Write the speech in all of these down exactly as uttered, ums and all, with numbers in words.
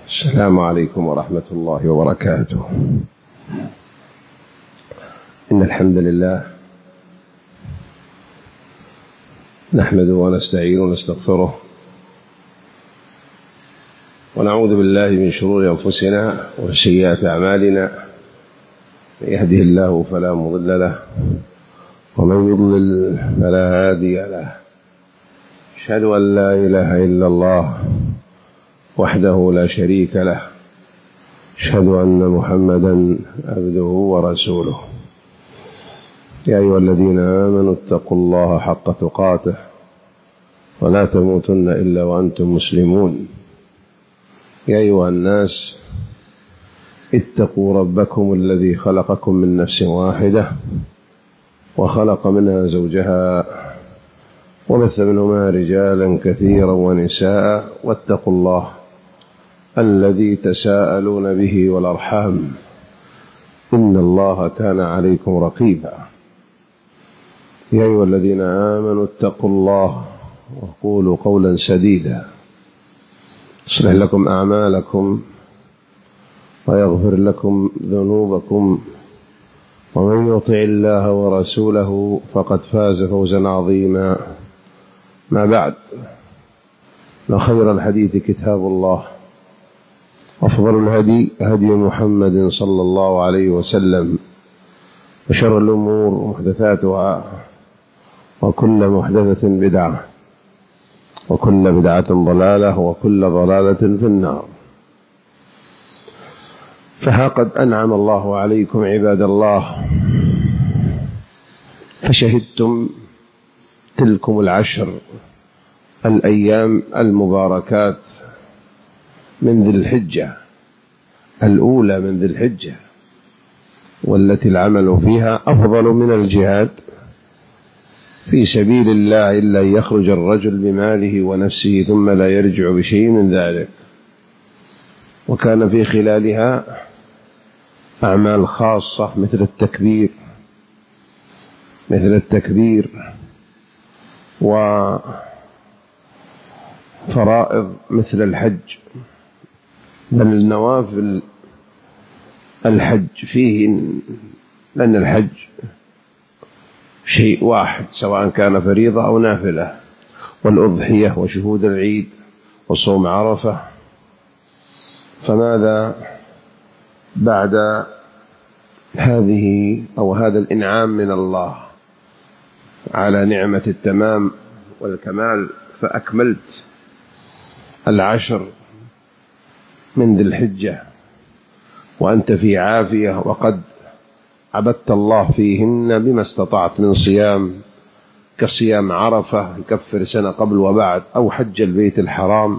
السلام عليكم ورحمة الله وبركاته. إن الحمد لله نحمده ونستعينه ونستغفره ونعوذ بالله من شرور أنفسنا وسيئات أعمالنا. من يهده الله فلا مضل له ومن يضلل فلا هادي له. أشهد أن لا إله إلا الله وحده لا شريك له. أشهد أن محمدا عبده ورسوله. يا أيها الذين آمنوا اتقوا الله حق تقاته ولا تموتن إلا وأنتم مسلمون. يا أيها الناس اتقوا ربكم الذي خلقكم من نفس واحدة وخلق منها زوجها وبث منهما رجالا كثيرا ونساء واتقوا الله الذي تساءلون به والأرحام إن الله كان عليكم رقيبا. يا أيها الذين آمنوا اتقوا الله وقولوا قولا سديدا يصلح لكم أعمالكم ويغفر لكم ذنوبكم ومن يطع الله ورسوله فقد فاز فوزا عظيما. ما بعد، فخير الحديث كتاب الله وأفضل الهدي هدي محمد صلى الله عليه وسلم وشر الأمور محدثاتها وكل محدثة بدعة وكل بدعة ضلالة وكل ضلالة في النار. فها قد أنعم الله عليكم عباد الله فشهدتم تلكم العشر الأيام المباركات من ذي الحجة الأولى من ذي الحجة، والتي العمل فيها أفضل من الجهاد في سبيل الله إلا أن يخرج الرجل بماله ونفسه ثم لا يرجع بشيء من ذلك. وكان في خلالها أعمال خاصة مثل التكبير مثل التكبير وفرائض مثل الحج، بل النوافل الحج فيه، لأن الحج شيء واحد سواء كان فريضة أو نافلة، والأضحية وشهود العيد وصوم عرفة. فماذا بعد هذه أو هذا الإنعام من الله على نعمة التمام والكمال، فأكملت العشر من ذي الحجة وأنت في عافية وقد عبدت الله فيهن بما استطعت من صيام كصيام عرفة يكفر سنة قبل وبعد، أو حج البيت الحرام.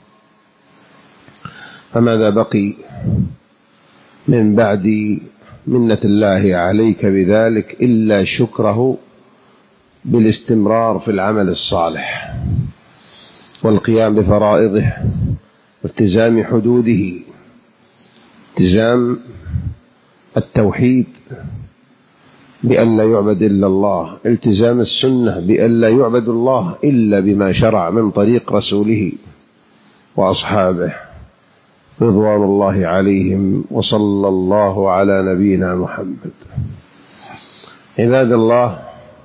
فماذا بقي من بعد منة الله عليك بذلك إلا شكره بالاستمرار في العمل الصالح والقيام بفرائضه والتزام حدوده، التزام التوحيد بأن لا يعبد إلا الله، التزام السنة بأن لا يعبد الله إلا بما شرع من طريق رسوله وأصحابه رضوان الله عليهم، وصلى الله على نبينا محمد. عباد الله،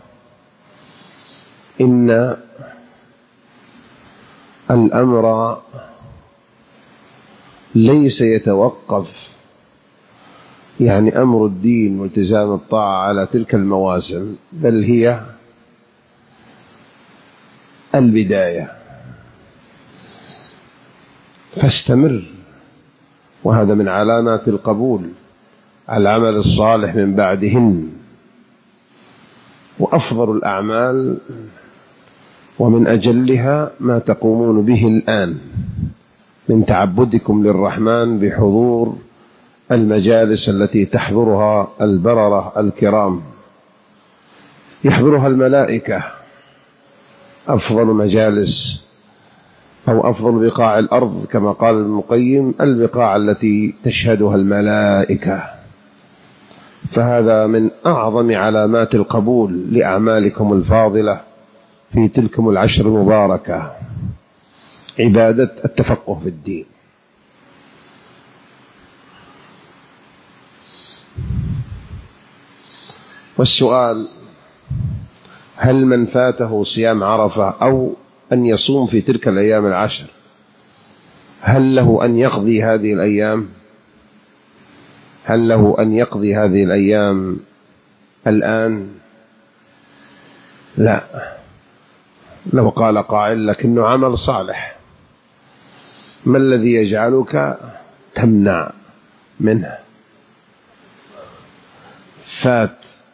إن الأمر ليس يتوقف، يعني أمر الدين والتزام الطاعة على تلك المواسم، بل هي البداية. فاستمر، وهذا من علامات القبول العمل الصالح من بعدهن. وأفضل الأعمال ومن أجلها ما تقومون به الآن من تعبدكم للرحمن بحضور المجالس التي تحضرها البررة الكرام، يحضرها الملائكة. أفضل مجالس أو أفضل بقاع الأرض كما قال ابن القيم البقاع التي تشهدها الملائكة. فهذا من أعظم علامات القبول لأعمالكم الفاضلة في تلكم العشر المباركة، عبادة التفقه في الدين. والسؤال: هل من فاته صيام عرفة أو أن يصوم في تلك الأيام العشر هل له أن يقضي هذه الأيام؟ هل له أن يقضي هذه الأيام الآن؟ لا. لو قال قائل: لكنه عمل صالح، ما الذي يجعلك تمنع منه؟ فات.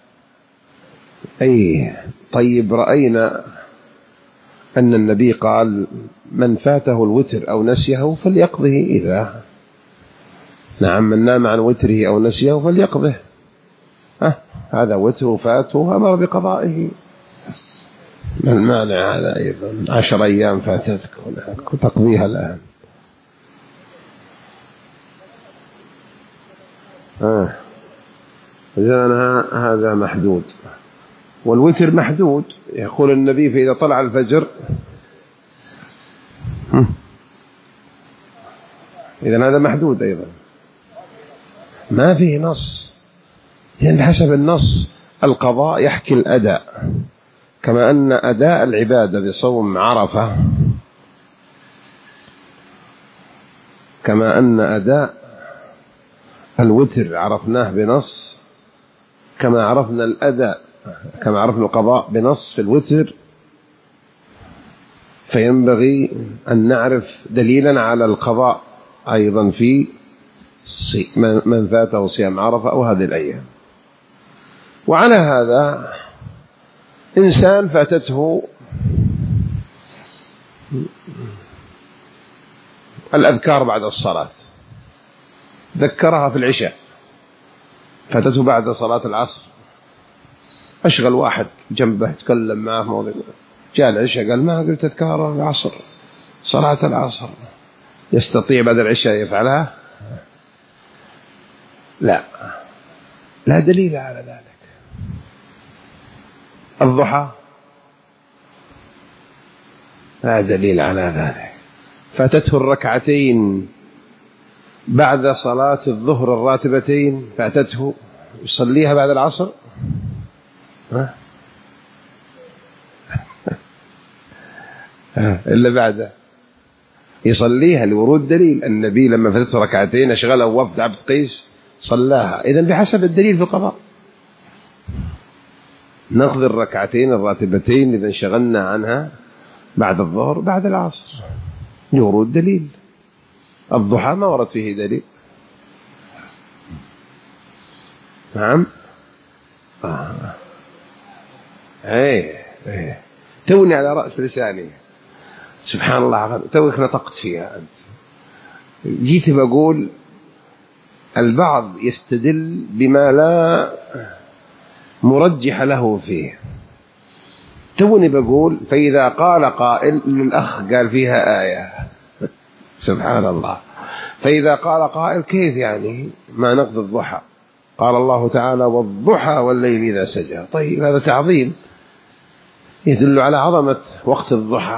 أي طيب، رأينا أن النبي قال: من فاته الوتر أو نسيه فليقضه. إذا نعم من نام عن وتره أو نسيه فليقضه. أه هذا وتر فاته أمر بقضائه. ما المانع هذا أيضا؟ عشر أيام فاتتك تقضيها الآن. آه. إذن هذا محدود، والوتر محدود. يقول النبي: فإذا طلع الفجر. إذن هذا محدود أيضا، ما فيه نص. يعني حسب النص القضاء يحكي الأداء، كما أن أداء العبادة بصوم عرفة، كما أن أداء الوتر عرفناه بنص، كما عرفنا الأداء كما عرفنا القضاء بنص في الوتر، فينبغي أن نعرف دليلا على القضاء أيضا في من فاته صيام عرفة أو هذه الأيام. وعلى هذا إنسان فاتته الأذكار بعد الصلاة، ذكرها في العشاء، فاتته بعد صلاة العصر، أشغل واحد جنبه تكلم معه موضوع، جاء العشاء قال: ما قلت أذكار العصر، صلاة العصر. يستطيع بعد العشاء يفعلها؟ لا، لا دليل على ذلك. الضحى لا دليل على ذلك. فاتته الركعتين بعد صلاة الظهر الراتبتين، فاتته يصليها بعد العصر؟ ها؟ إلا بعده يصليها لورود دليل. النبي لما فاتته ركعتين أشغله وفد عبد قيس صلاها. إذن بحسب الدليل في القضاء نقضي الركعتين الراتبتين إذا انشغلنا عنها بعد الظهر بعد العصر لورود دليل. الضحى ما ورد فيه دليل. نعم. آه. ايه ايه توني على رأس لساني، سبحان الله، توك نطقت فيها أنت. جيت بقول البعض يستدل بما لا مرجح له فيه. توني بقول فإذا قال قائل، للأخ قال فيها آية، سبحان الله، فإذا قال قائل كيف يعني ما نقضي الضحى؟ قال الله تعالى: والضحى والليل إذا سجى. طيب هذا تعظيم يدل على عظمة وقت الضحى،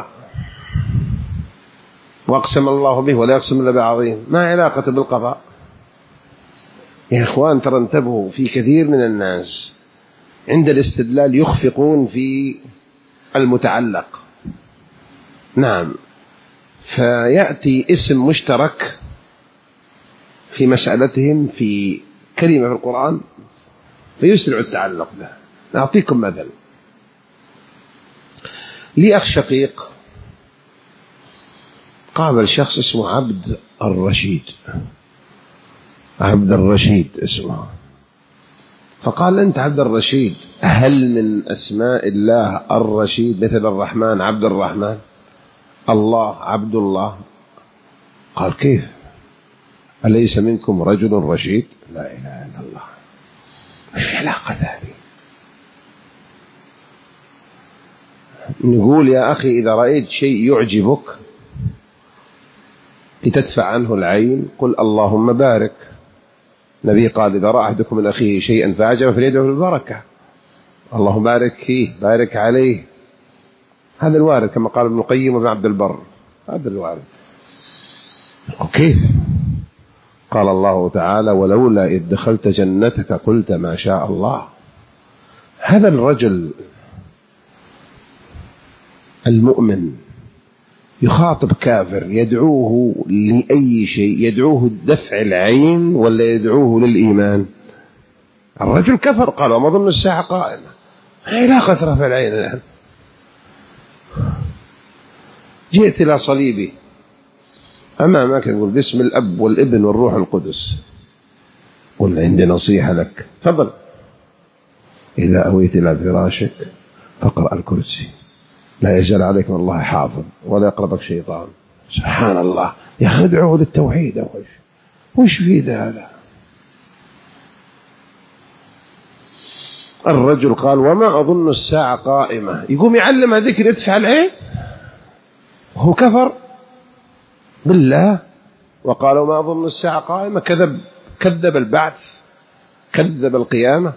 وأقسم الله به ولا يقسم إلا بعظيم. ما علاقة بالقضاء يا إخوان؟ ترى انتبهوا، في كثير من الناس عند الاستدلال يخفقون في المتعلق. نعم، فيأتي اسم مشترك في مسألتهم في كلمة في القرآن فيسرع التعلق به. أعطيكم مثل. لي أخ شقيق قابل شخص اسمه عبد الرشيد، عبد الرشيد اسمه، فقال: أنت عبد الرشيد، هل من أسماء الله الرشيد مثل الرحمن عبد الرحمن، الله عبد الله؟ قال: كيف؟ أليس منكم رجل رشيد؟ لا إله إلا الله. ايش علاقة هذه؟ نقول يا أخي إذا رأيت شيء يعجبك لتدفع عنه العين قل اللهم بارك. النبي قال: إذا رأى أحدكم من أخيه شيئا فأعجبه فليدعه بالبركة، اللهم بارك فيه، بارك عليه. هذا الوارد كما قال ابن القيم وابن عبد البر، هذا الوارد. كيف؟ قال الله تعالى: ولولا إذ دخلت جنتك قلت ما شاء الله. هذا الرجل المؤمن يخاطب كافر يدعوه لأي شيء، يدعوه لدفع العين ولا يدعوه للإيمان؟ الرجل كفر، قال وما ظن الساعة قائمة، ما علاقة رفع العين الآن؟ جئت إلى صليبي أمامك يقول باسم الأب والابن والروح القدس، قل عندي نصيحة لك، تفضل. إذا أويت إلى فراشك فاقرأ الكرسي، لا يزال عليك من الله حافظ ولا يقربك شيطان. سبحان الله، يخدعه للتوحيد. أو وش وش في هذا؟ الرجل قال وما أظن الساعة قائمة، يقوم يعلمها ذكر يدفع العين، وهو كفر بالله وقالوا ما أظن الساعة قائمة. كذب، كذب البعث، كذب القيامة.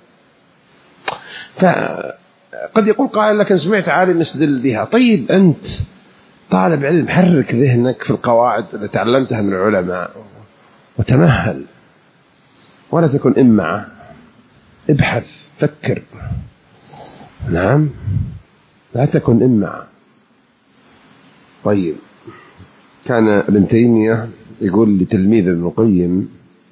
فقد يقول قائل لكن سمعت عالم يستدل بها. طيب أنت طالب علم، حرك ذهنك في القواعد التي تعلمتها من العلماء وتمهل، ولا تكن إمعة، ابحث، فكر. نعم، لا تكن إمعة. طيب، كان ابن تيمية يقول لتلميذ ابن القيم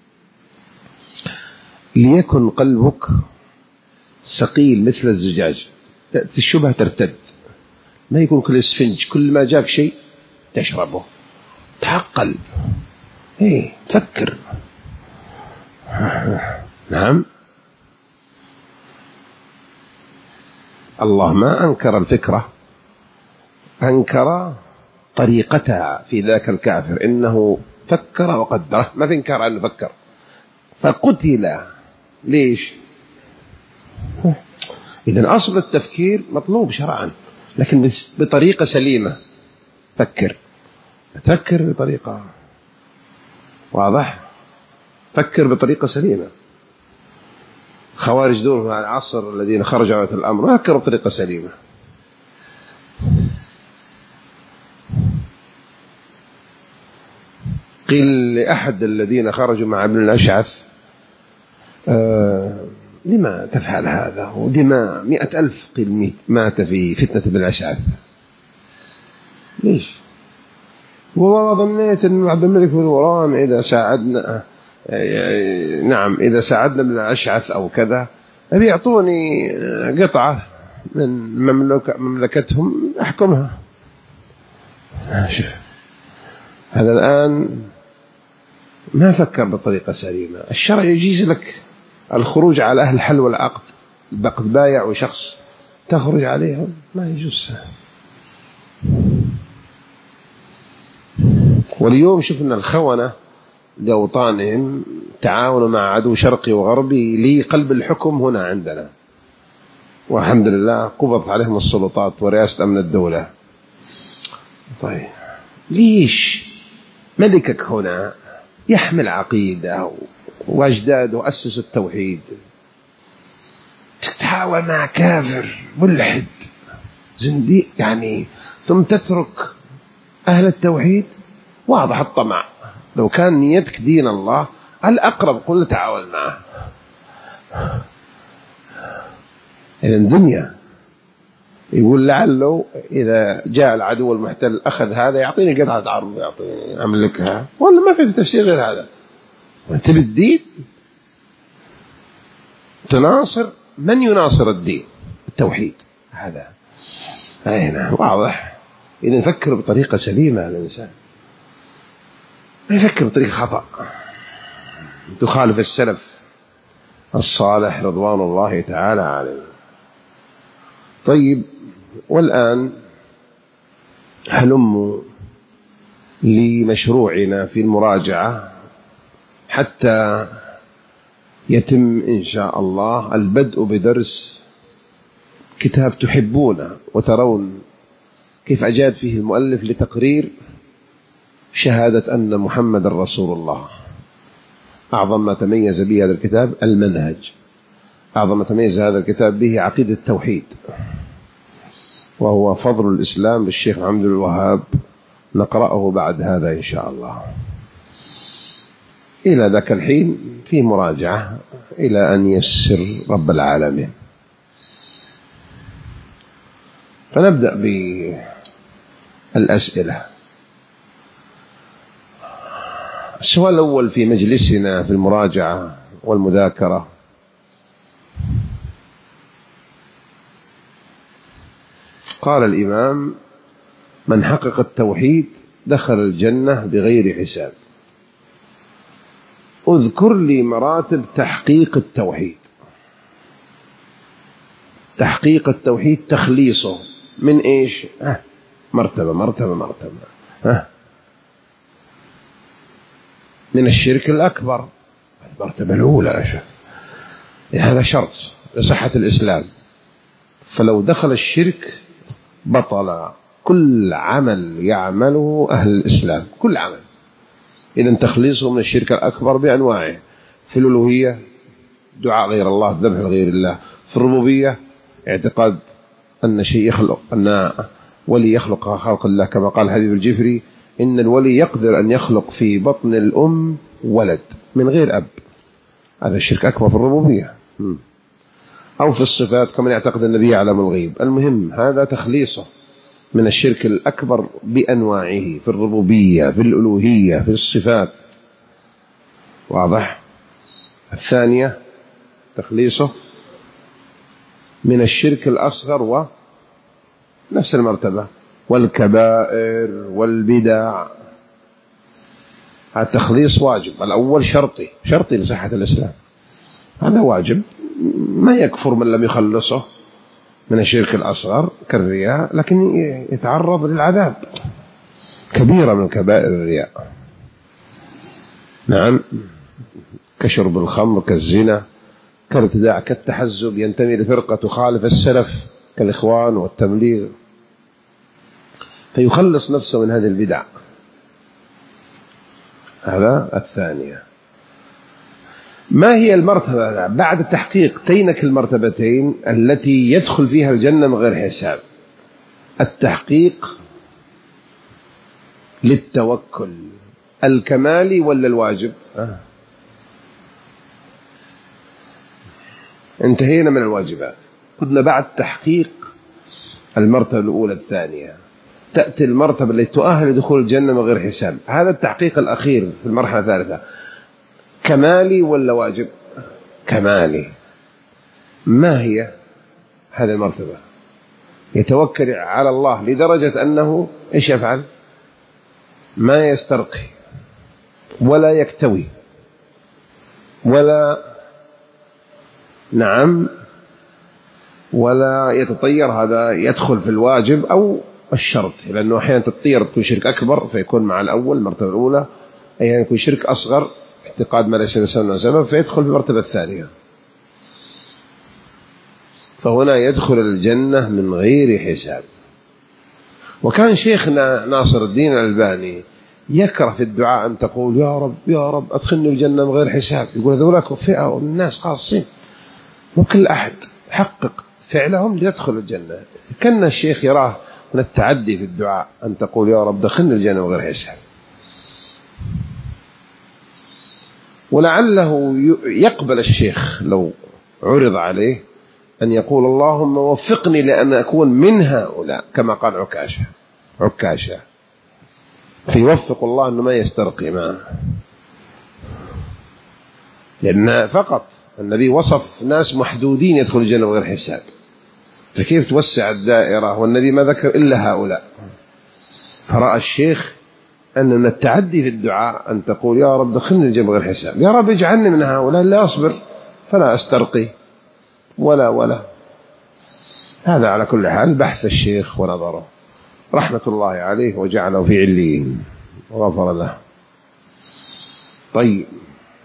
ليكن قلبك ثقيل مثل الزجاج، تأتي الشبهة ترتد، ما يكون كل اسفنج، كل ما جاك شيء تشربه. تعقل، ايه، تفكر. نعم، الله ما أنكر الفكرة، أنكر طريقتها في ذاك الكافر، إنه فكر وقدره، ما في إنكار أنه فكر فقتل. ليش؟ إذن أصل التفكير مطلوب شرعا، لكن بطريقة سليمة. فكر، فكر بطريقة واضح، فكر بطريقة سليمة. خوارج دول مع العصر الذين خرجوا عن الأمر فكروا بطريقة سليمة. قيل لأحد الذين خرجوا مع ابن الأشعث آه لما تفعل هذا؟ ودماء مئة ألف قيل مات في فتنة ابن الأشعث، ليش؟ وظنيت أن عبد الملك بن مروان إذا ساعدنا، نعم، إذا ساعدنا ابن الأشعث أو كذا بيعطوني قطعة من مملكة مملكتهم أحكمها. شوف، هذا الآن ما فكر بطريقة سليمة. الشرع يجيز لك الخروج على أهل الحل والعقد، بقد بايع وشخص تخرج عليهم، ما يجوز. واليوم شفنا الخونة لأوطانهم تعاونوا مع عدو شرقي وغربي لقلب الحكم هنا عندنا، والحمد لله قبضت عليهم السلطات ورئاسة أمن الدولة. طيب، ليش ملكك هنا يحمل عقيدة وأجداده أسسوا التوحيد، تتحاول مع كافر ملحد زنديق يعني، ثم تترك أهل التوحيد؟ واضح الطمع. لو كان نيتك دين الله الأقرب قل تعاون معه. إذن دنيا يقول لعله إذا جاء العدو المحتل أخذ هذا يعطيني قطعة عرض، يعطيني أملكها، ولا ما في تفسير غير هذا. وأنت بالدين تناصر من يناصر الدين، التوحيد هذا. أي نعم، واضح. إذا نفكر بطريقة سليمة الإنسان، ما يفكر بطريقة خطأ تخالف السلف الصالح رضوان الله تعالى عليه. طيب، والآن هلم لمشروعنا في المراجعة حتى يتم إن شاء الله البدء بدرس كتاب تحبونه وترون كيف أجاد فيه المؤلف لتقرير شهادة أن محمد رسول الله. أعظم ما تميز به هذا الكتاب المنهج، أعظم ما تميز هذا الكتاب به عقيدة التوحيد، وهو فضل الإسلام للشيخ محمد الوهاب. نقرأه بعد هذا إن شاء الله. إلى ذاك الحين في مراجعة إلى أن يسر رب العالمين. فنبدأ بالأسئلة. السؤال الأول في مجلسنا في المراجعة والمذاكرة: قال الإمام: من حقق التوحيد دخل الجنة بغير حساب. اذكر لي مراتب تحقيق التوحيد. تحقيق التوحيد تخليصه من إيش؟ ها مرتبة مرتبة مرتبة. ها من الشرك الأكبر، المرتبة الأولى أشهر. هذا شرط لصحة الإسلام. فلو دخل الشرك بطل كل عمل يعمله أهل الإسلام، كل عمل. إذن تخليصه من الشرك الأكبر بأنواعه: في الألوهية دعاء غير الله، ذبح غير الله. في الربوبية اعتقاد أن شيء يخلق، أن ولي يخلق خلق الله، كما قال حبيب الجفري: إن الولي يقدر أن يخلق في بطن الأم ولد من غير أب. هذا الشرك أكبر في الربوبية. أو في الصفات كما يعتقد النبي يعلم الغيب. المهم هذا تخليصه من الشرك الأكبر بأنواعه، في الربوبية، في الألوهية، في الصفات. واضح؟ الثانية تخليصه من الشرك الأصغر ونفس المرتبة والكبائر والبدع. هذا تخليص واجب. الأول شرطي شرطي لصحة الإسلام، هذا واجب. ما يكفر من لم يخلصه من الشرك الأصغر كالرياء، لكن يتعرض للعذاب. كبيرة من كبائر الرياء، نعم، كشرب الخمر، كالزنا، كالارتداع، كالتحزب، ينتمي لفرقة تخالف السلف كالإخوان والتبليغ، فيخلص نفسه من هذه البدع. هذا الثانية. ما هي المرتبة بعد التحقيق؟ تينك المرتبتين التي يدخل فيها الجنة من غير حساب. التحقيق للتوكل الكمالي ولا الواجب؟ آه. انتهينا من الواجبات، قلنا بعد تحقيق المرتبة الأولى الثانية تأتي المرتبة التي تؤهل لدخول الجنة من غير حساب. هذا التحقيق الأخير في المرحلة الثالثة كمالي ولا واجب؟ كمالي. ما هي هذه المرتبة؟ يتوكل على الله لدرجة أنه إيش يفعل؟ ما يسترقي ولا يكتوي ولا نعم ولا يتطير. هذا يدخل في الواجب أو الشرط، لأنه أحيانا تطير تكون شرك أكبر فيكون مع الأول المرتبة الأولى، أحيانا يكون شرك أصغر اعتقاد ما ليس بسبب سبب فيدخل في المرتبة الثانية. فهنا يدخل الجنة من غير حساب. وكان شيخنا ناصر الدين الألباني يكره في الدعاء أن تقول يا رب يا رب أدخلني الجنة من غير حساب. يقول ذولاك فئة من الناس خاصين، مو كل أحد حقق فعلهم ليدخل الجنة. كان الشيخ يراه من التعدي في الدعاء أن تقول يا رب دخلني الجنة من غير حساب. ولعله يقبل الشيخ لو عرض عليه أن يقول اللهم وفقني لأن أكون من هؤلاء، كما قال عكاشة عكاشة فيوفق الله أنه ما يسترقي معه، لأن فقط النبي وصف ناس محدودين يدخل الجنة بغير حساب، فكيف توسع الدائرة والنبي ما ذكر إلا هؤلاء؟ فرأى الشيخ أن من التعدي في الدعاء أن تقول يا رب دخلني الجنة بغير حساب، يا رب اجعلني من هؤلاء لا أصبر فلا أسترقي ولا ولا. هذا على كل حال بحث الشيخ ونظره رحمة الله عليه وجعله في عليين وغفر له. طيب،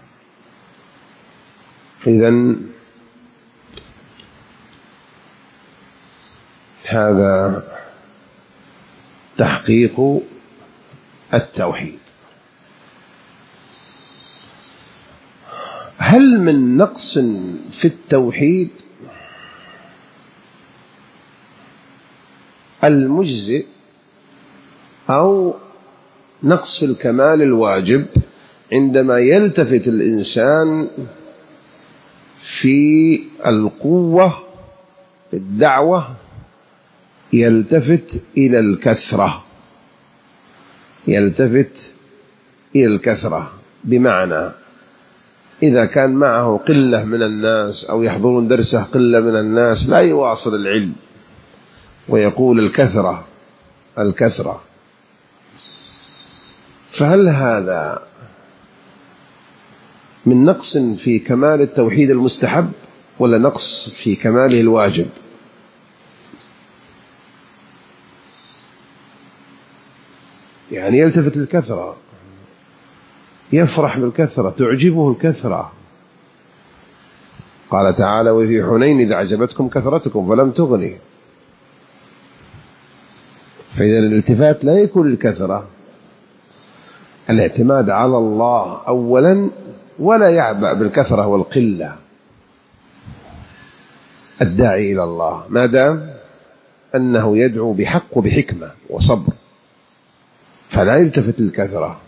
إذن هذا تحقيق التوحيد. هل من نقص في التوحيد المجزئ أو نقص في الكمال الواجب عندما يلتفت الإنسان في القوة في الدعوة يلتفت إلى الكثرة، يلتفت إلى الكثرة بمعنى إذا كان معه قلة من الناس أو يحضرون درسه قلة من الناس لا يواصل العلم ويقول الكثرة الكثرة. فهل هذا من نقص في كمال التوحيد المستحب ولا نقص في كماله الواجب؟ يعني يلتفت للكثرة، يفرح بالكثرة، تعجبه الكثرة. قال تعالى: وفي حنين إذ أعجبتكم كثرتكم فلم تغني. فإذا الالتفات لا يكون للكثرة، الاعتماد على الله أولا، ولا يعبأ بالكثرة والقلة. الداعي إلى الله ما دام أنه يدعو بحق وبحكمة وصبر فلا يلتفت للكثرة.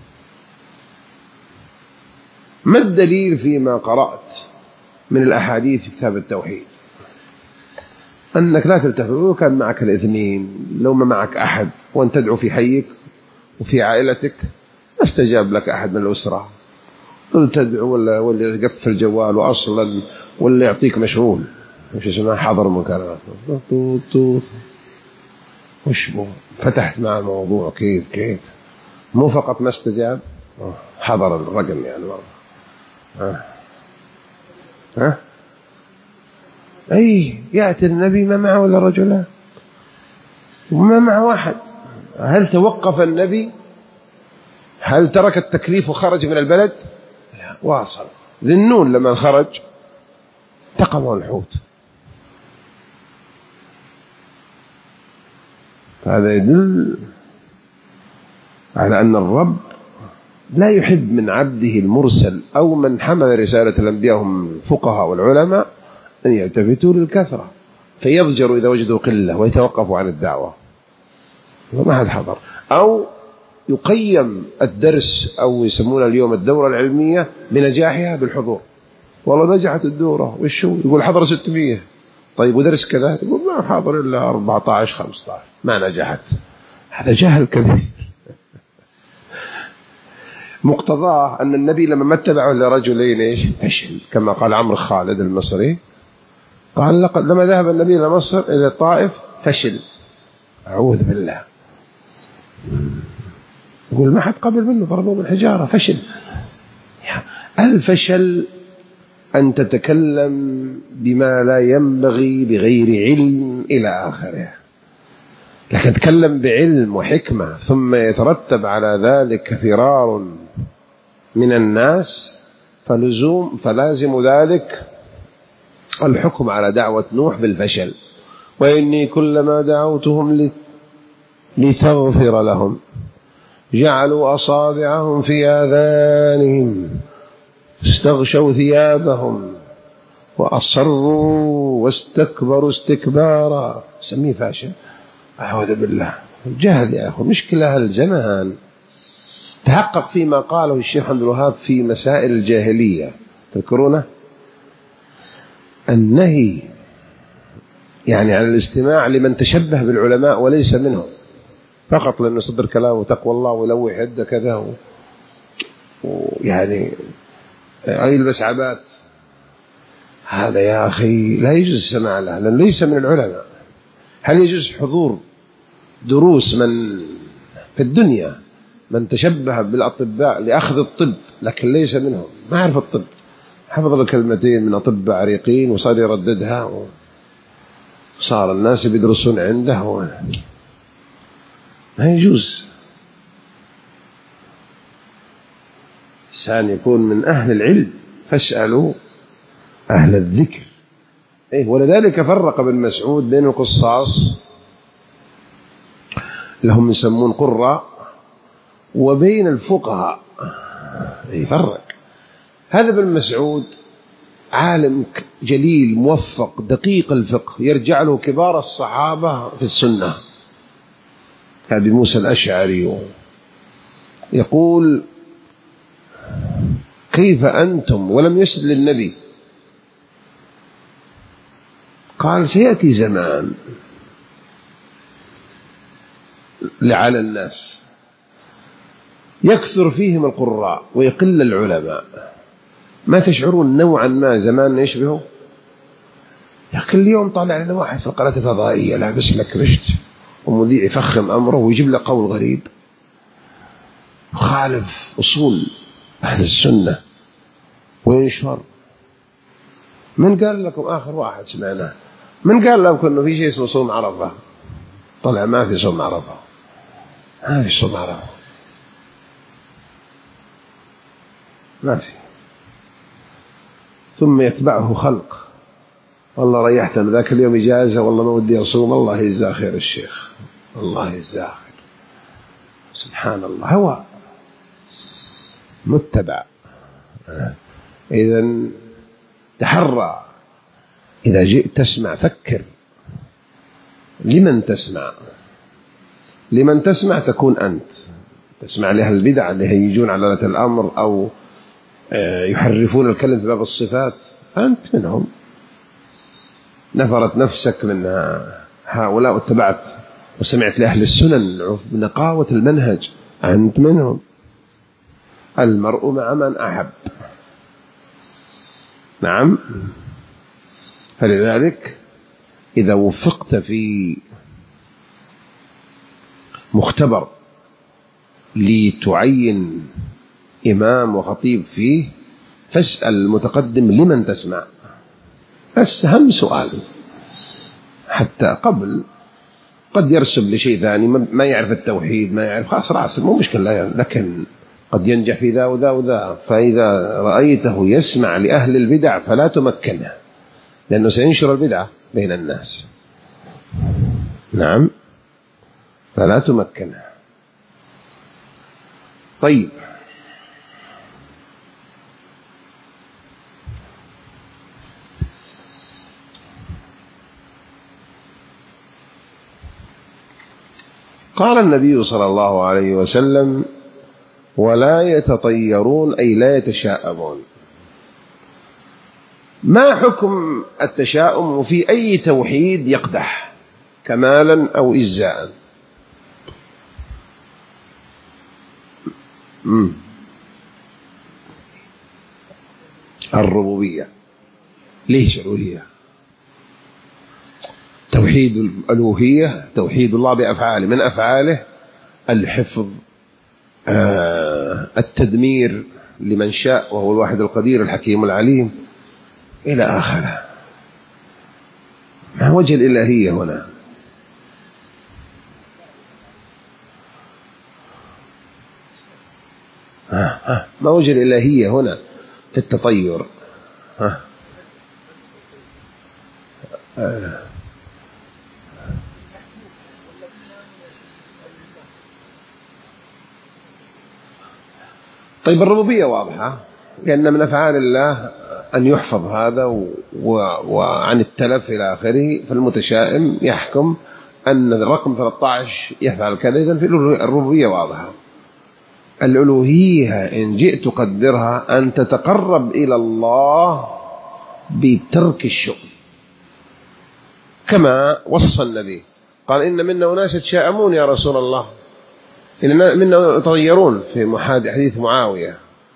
ما الدليل فيما قرأت من الأحاديث في كتاب التوحيد أنك لا تلتفت؟ وكان معك الاثنين، لو ما معك أحد وأن تدعو في حيك وفي عائلتك ما استجاب لك أحد من الأسرة، قل تدعو ولا ولا يقفل الجوال وأصلا ولا يعطيك مشغول وش اسمه حضر مكالمات طوط طوط وش بو فتحت مع الموضوع كيف كيف مو فقط ما استجاب حضر الرقم يعني والله. ها ها أي يأتي النبي ما معه ولا رجلان وما معه أحد. هل توقف النبي؟ هل ترك التكليف وخرج من البلد؟ لا، واصل. ذي النون لما خرج تقمه الحوت. هذا يدل على أن الرب لا يحب من عبده المرسل أو من حمل رسالة الأنبياء هم الفقهاء والعلماء أن يلتفتوا للكثرة فيضجروا إذا وجدوا قلة ويتوقفوا عن الدعوة وما حد حضر. أو يقيم الدرس أو يسمون اليوم الدورة العلمية بنجاحها بالحضور. والله نجحت الدورة وشو يقول حضر ستمية، طيب ودرس كذا يقول ما حاضر إلا أربعة عشر خمسة عشر ما نجحت. هذا جهل كبير. مقتضاه أن النبي لما ما اتبعه لرجلين إيش فشل، كما قال عمرو خالد المصري قال لقد لما ذهب النبي إلى مصر إلى الطائف فشل. أعوذ بالله. يقول ما حد قبل منه ضربوه بالحجارة فشل. الفشل أن تتكلم بما لا ينبغي بغير علم إلى آخره، لكن تكلم بعلم وحكمة ثم يترتب على ذلك فرار من الناس فلزوم فلازم ذلك الحكم على دعوة نوح بالفشل. وإني كلما دعوتهم لتغفر لهم جعلوا أصابعهم في آذانهم استغشوا ثيابهم وأصروا واستكبروا استكبارا. سميه فاشل. أعوذ بالله. جهل يا أخو، مشكلة الزمان. تحقق فيما قاله الشيخ عبد الوهاب في مسائل الجاهلية، تذكرونه؟ النهي يعني عن الاستماع لمن تشبه بالعلماء وليس منهم فقط لأنه صدر كلامه تقوى الله ولوح يده كذا ويعني يلبس عبات. هذا يا أخي لا يجوز السماع له لأن ليس من العلماء. هل يجوز حضور دروس من في الدنيا من تشبه بالأطباء لأخذ الطب لكن ليس منهم، ما يعرف الطب، حفظ له كلمتين من أطباء عريقين وصار يرددها وصار الناس بيدرسون عنده و... ما يجوز. إنسان يكون من أهل العلم فاسألوا أهل الذكر. إيه ولذلك فرق ابن مسعود بين القصاص لهم يسمون قراء وبين الفقهاء. يفرق. هذا ابن مسعود عالم جليل موفق دقيق الفقه يرجع له كبار الصحابة في السنة كأبي موسى الأشعري يقول كيف أنتم ولم يسد للنبي؟ قال سيأتي زمان على الناس، يكثر فيهم القراء ويقل العلماء. ما تشعرون نوعا ما زمان يشبهه؟ يا كل يوم طالع لنا واحد في القناة الفضائية لابس لك رشت ومذيع يفخم أمره ويجيب له قول غريب خالف أصول أهل السنة وينشر. من قال لكم آخر واحد سمعناه؟ من قال لكم إنه في شيء اسمه صوم عرفة؟ طلع ما في صوم عرفة، ما في صوم عرفة، ما في. ثم يتبعه خلق، والله ريحتنا ذاك اليوم إجازة، والله ما ودي أصوم، الله يجزاه خير الشيخ، الله يجزاه خير. سبحان الله، هو متبع. إذن تحرى إذا جئت تسمع فكر لمن تسمع، لمن تسمع تكون أنت تسمع لأهل البدع اللي هيجون على ذات الأمر أو يحرفون الكلم في باب الصفات، أنت منهم. نفرت نفسك من هؤلاء واتبعت وسمعت لأهل السنن بنقاوة المنهج، أنت منهم. المرء مع من أحب. نعم. فلذلك إذا وفقت في مختبر لتعين إمام وخطيب فيه، فاسأل المتقدم لمن تسمع. بس أهم سؤال، حتى قبل قد يرسب لشيء ثاني، ما يعرف التوحيد، ما يعرف، خلاص راسل، مو مشكلة يعني. لكن قد ينجح في ذا وذا وذا. فإذا رأيته يسمع لأهل البدع فلا تمكنه، لأنه سينشر البدعة بين الناس. نعم، فلا تمكنه. طيب، قال النبي صلى الله عليه وسلم: ولا يتطيرون، أي لا يتشاءمون. ما حكم التشاؤم وفي أي توحيد يقدح كمالا أو إجزاء؟ مم. الربوبية. ليش الألوهية؟ توحيد الألوهية توحيد الله بأفعاله، من أفعاله الحفظ، آه التدمير لمن شاء وهو الواحد القدير الحكيم العليم إلى آخره. ما وجه الإلهية هنا؟ ها ها ما وجه الإلهية هنا في التطير؟ ها آه. طيب، الربوبية واضحة، لأن من أفعال الله أن يحفظ هذا وعن التلف إلى آخره. فالمتشائم يحكم أن الرقم ثلاثة عشر يفعل كذا. إذن في الربوبية واضحة. الألوهية إن جئت تقدرها أن تتقرب إلى الله بترك الشؤم، كما وصى النبي قال: إن منا أناس يتشاءمون يا رسول الله، إن منا يتطيرون في حديث معاوية،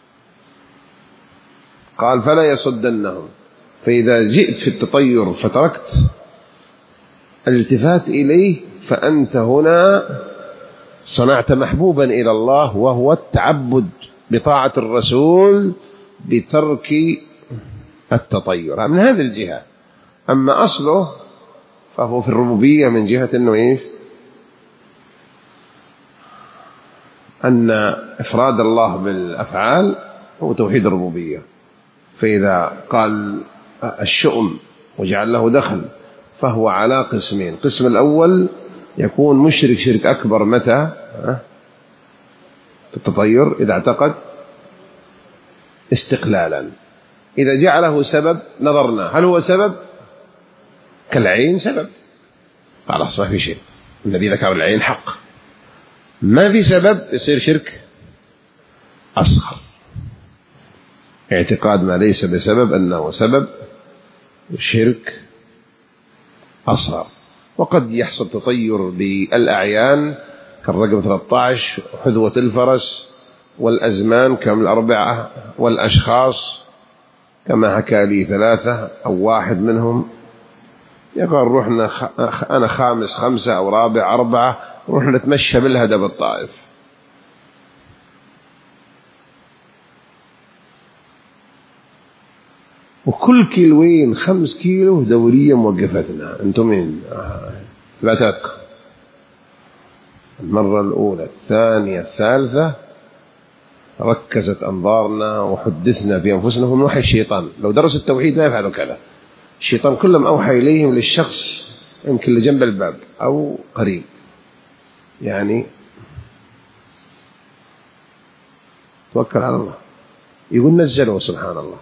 قال: فلا يصدنهم. فإذا جئت في التطير فتركت الالتفات إليه فأنت هنا صنعت محبوبا إلى الله، وهو التعبد بطاعة الرسول بترك التطير من هذه الجهة. أما أصله فهو في الربوبية من جهة أنه إيش؟ أن إفراد الله بالأفعال هو توحيد الربوبية. فإذا قال الشؤم وجعل له دخل فهو على قسمين: القسم الأول يكون مشرك شرك أكبر متى؟ في التطير إذا اعتقد استقلالا. إذا جعله سبب نظرنا هل هو سبب؟ كالعين سبب، خلاص ما في شيء، الذي ذكر العين حق. ما في سبب يصير شرك أصغر، اعتقاد ما ليس بسبب أنه سبب شرك أصغر. وقد يحصل تطير بالأعيان كالرقم ثلاثة عشر، وحذوة الفرس، والأزمان كم الأربعة، والأشخاص كما حكى لي ثلاثة أو واحد منهم. يقول روحنا خ... أنا خامس خمسة أو رابع أربعة، روح نتمشى بالهدى بالطائف. وكل كيلوين خمس كيلو دورية موقفتنا. أنتم مين؟ ثلاثاتكم المرة الأولى الثانية الثالثة ركزت أنظارنا وحدثنا في أنفسنا من وحي الشيطان. لو درسوا التوحيد لا يفعلوا كذا. الشيطان كلهم أوحى إليهم للشخص يمكن اللي جنب الباب أو قريب، يعني توكل على الله، يقول نزله سبحان الله.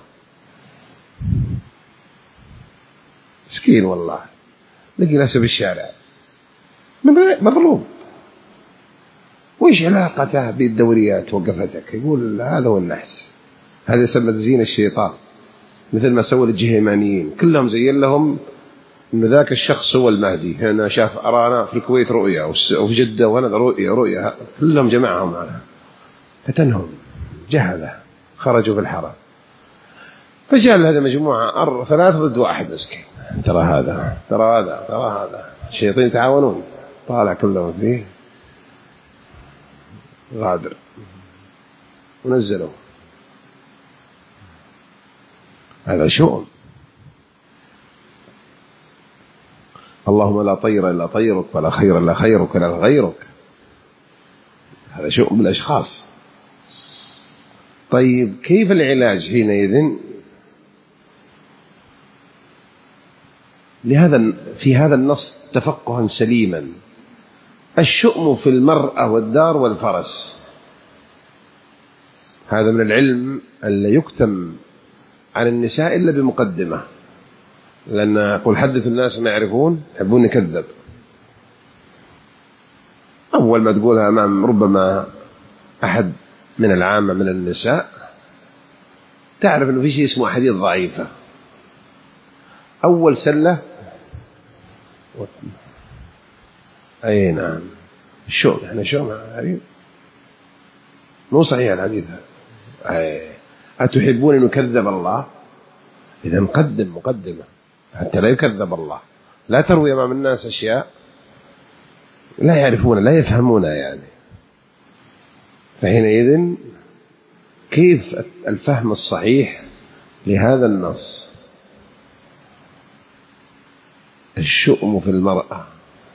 مسكين والله، لقي نفسه بالشارع مغلوب. وإيش علاقته بالدوريات وقفتك؟ يقول هذا هو النحس، هذا يسمى زين الشيطان، مثل ما سوى الجهيمانيين كلهم زين لهم إنه ذاك الشخص هو المهدي. هنا شاف أرانا في الكويت رؤيا، وفي جدة وأنا رؤيا رؤيا كلهم جمعهم على فتنهم جهلة خرجوا في الحرم. فجاء هذا مجموعة ثلاثة ضد واحد مسكين، ترى هذا ترى هذا ترى هذا الشياطين يتعاونون، طالع كلهم فيه غادر ونزلوا. هذا شؤم. اللهم لا طير إلا طيرك، ولا خير إلا خيرك، ولا غيرك. هذا شؤم بالأشخاص. طيب كيف العلاج حينئذ؟ لهذا في هذا النص تفقها سليما. الشؤم في المرأة والدار والفرس، هذا من العلم أن لا يكتم عن النساء إلا بمقدمة، لأن أقول حدث الناس ما يعرفون يحبون يكذب. أول ما تقولها أمام ربما أحد من العامة من النساء تعرف أنه في شيء اسمه أحاديث ضعيفة. أول سلة أي نعم الشؤم، إحنا شؤم حبيب مو صحيح الحديث هذا. أتحبون أن يكذب الله؟ إذا نقدم مقدمة حتى لا يكذب الله. لا تروي أمام الناس أشياء لا يعرفون لا يفهمون يعني. فحينئذ كيف الفهم الصحيح لهذا النص؟ الشؤم في المرأة.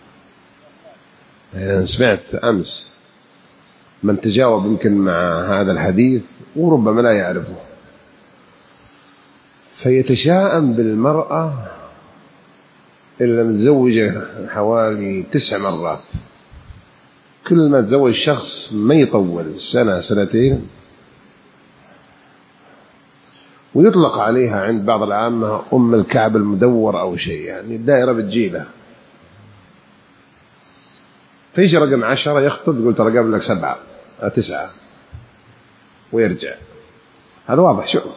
أنا سمعت أمس من تجاوب يمكن مع هذا الحديث وربما لا يعرفه، فيتشاءم بالمرأة إلا متزوجة حوالي تسع مرات، كل ما تزوج شخص ما يطول سنة سنتين، ويطلق عليها عند بعض العامة أم الكعب المدور أو شيء، يعني الدائرة بتجيله. فيجي رقم عشرة يخطب يقول ترى قبل لك سبعة تسعة ويرجع. هذا واضح شؤم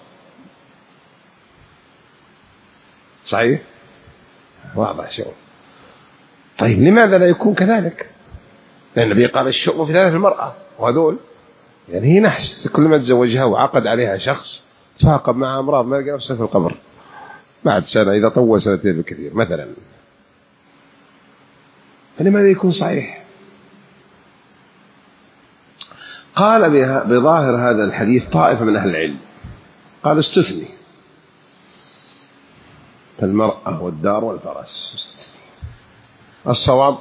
صحيح، واضح شؤم. طيب لماذا لا يكون كذلك؟ لأن النبي قال الشؤم في ثلاث المرأة، وهذول يعني هي نحس، كل ما تزوجها وعقد عليها شخص تفاقم مع أمراض ما يلقى نفسه في القبر بعد سنة إذا طول سنتين بالكثير مثلا. فلماذا يكون صحيح؟ قال بظاهر هذا الحديث طائفة من أهل العلم قال استثني المرأة والدار والفرس. الصواب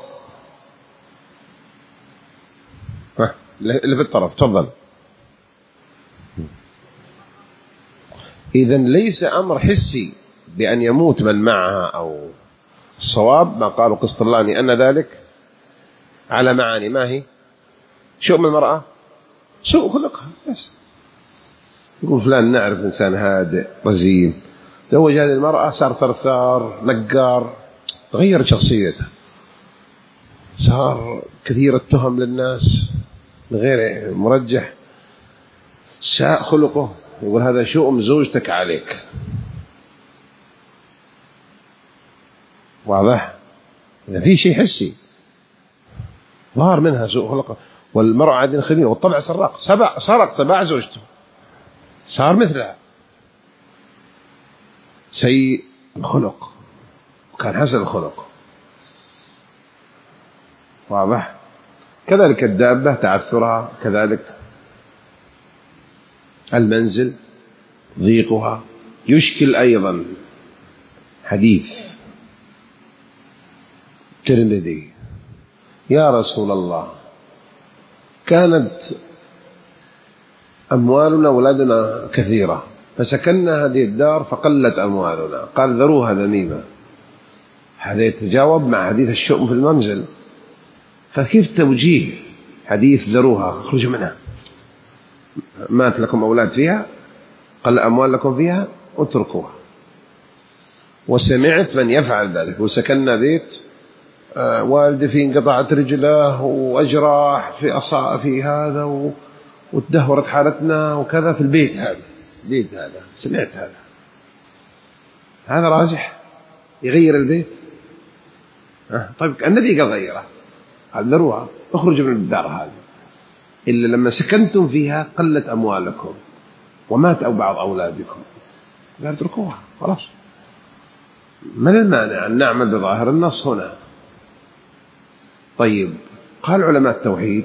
اللي في الطرف تفضل. إذن ليس أمر حسي بأن يموت من معها، أو الصواب ما قالوا قسطلاني أن ذلك على معاني. ما هي؟ شؤم المرأة سوء خلقها بس. يقول فلان نعرف إنسان هادئ رزين، زوج هذه المرأة صار ثرثار نقار، تغير شخصيته، صار كثير التهم للناس غير مرجح، ساء خلقه. يقول هذا شؤم زوجتك عليك. واضح؟ إذا في شيء حسي ظهر منها سوء خلق، والمرأة عادين خبيثة، والطبع سراق، سرق طباع زوجته صار مثلها، سيء الخلق وكان حسن الخلق. واضح؟ كذلك الدابة تعثرها، كذلك المنزل ضيقها. يشكل أيضا حديث الترمذي: يا رسول الله، كانت أموالنا وولادنا كثيرة فسكننا هذه الدار فقلت أموالنا. قال: ذروها ذميمة. هذا يتجاوب مع حديث الشؤم في المنزل، فكيف توجيه حديث ذروها، اخرجوا منها، مات لكم أولاد فيها، قل أموال لكم فيها، اتركوها. وسمعت من يفعل ذلك، وسكننا بيت آه والدي فيه انقطعت رجله وأجراح في أصاء في هذا وتدهورت حالتنا وكذا في البيت هذا، بيت هذا، سمعت هذا. هذا راجح يغير البيت؟ آه طيب النبي قال غيره، قال ذروها، اخرجوا من الدار هذه، إلا لما سكنتم فيها قلت أموالكم ومات أو بعض أولادكم، قال اتركوها خلاص. من المانع أن نعمل بظاهر النص هنا؟ طيب، قال علماء التوحيد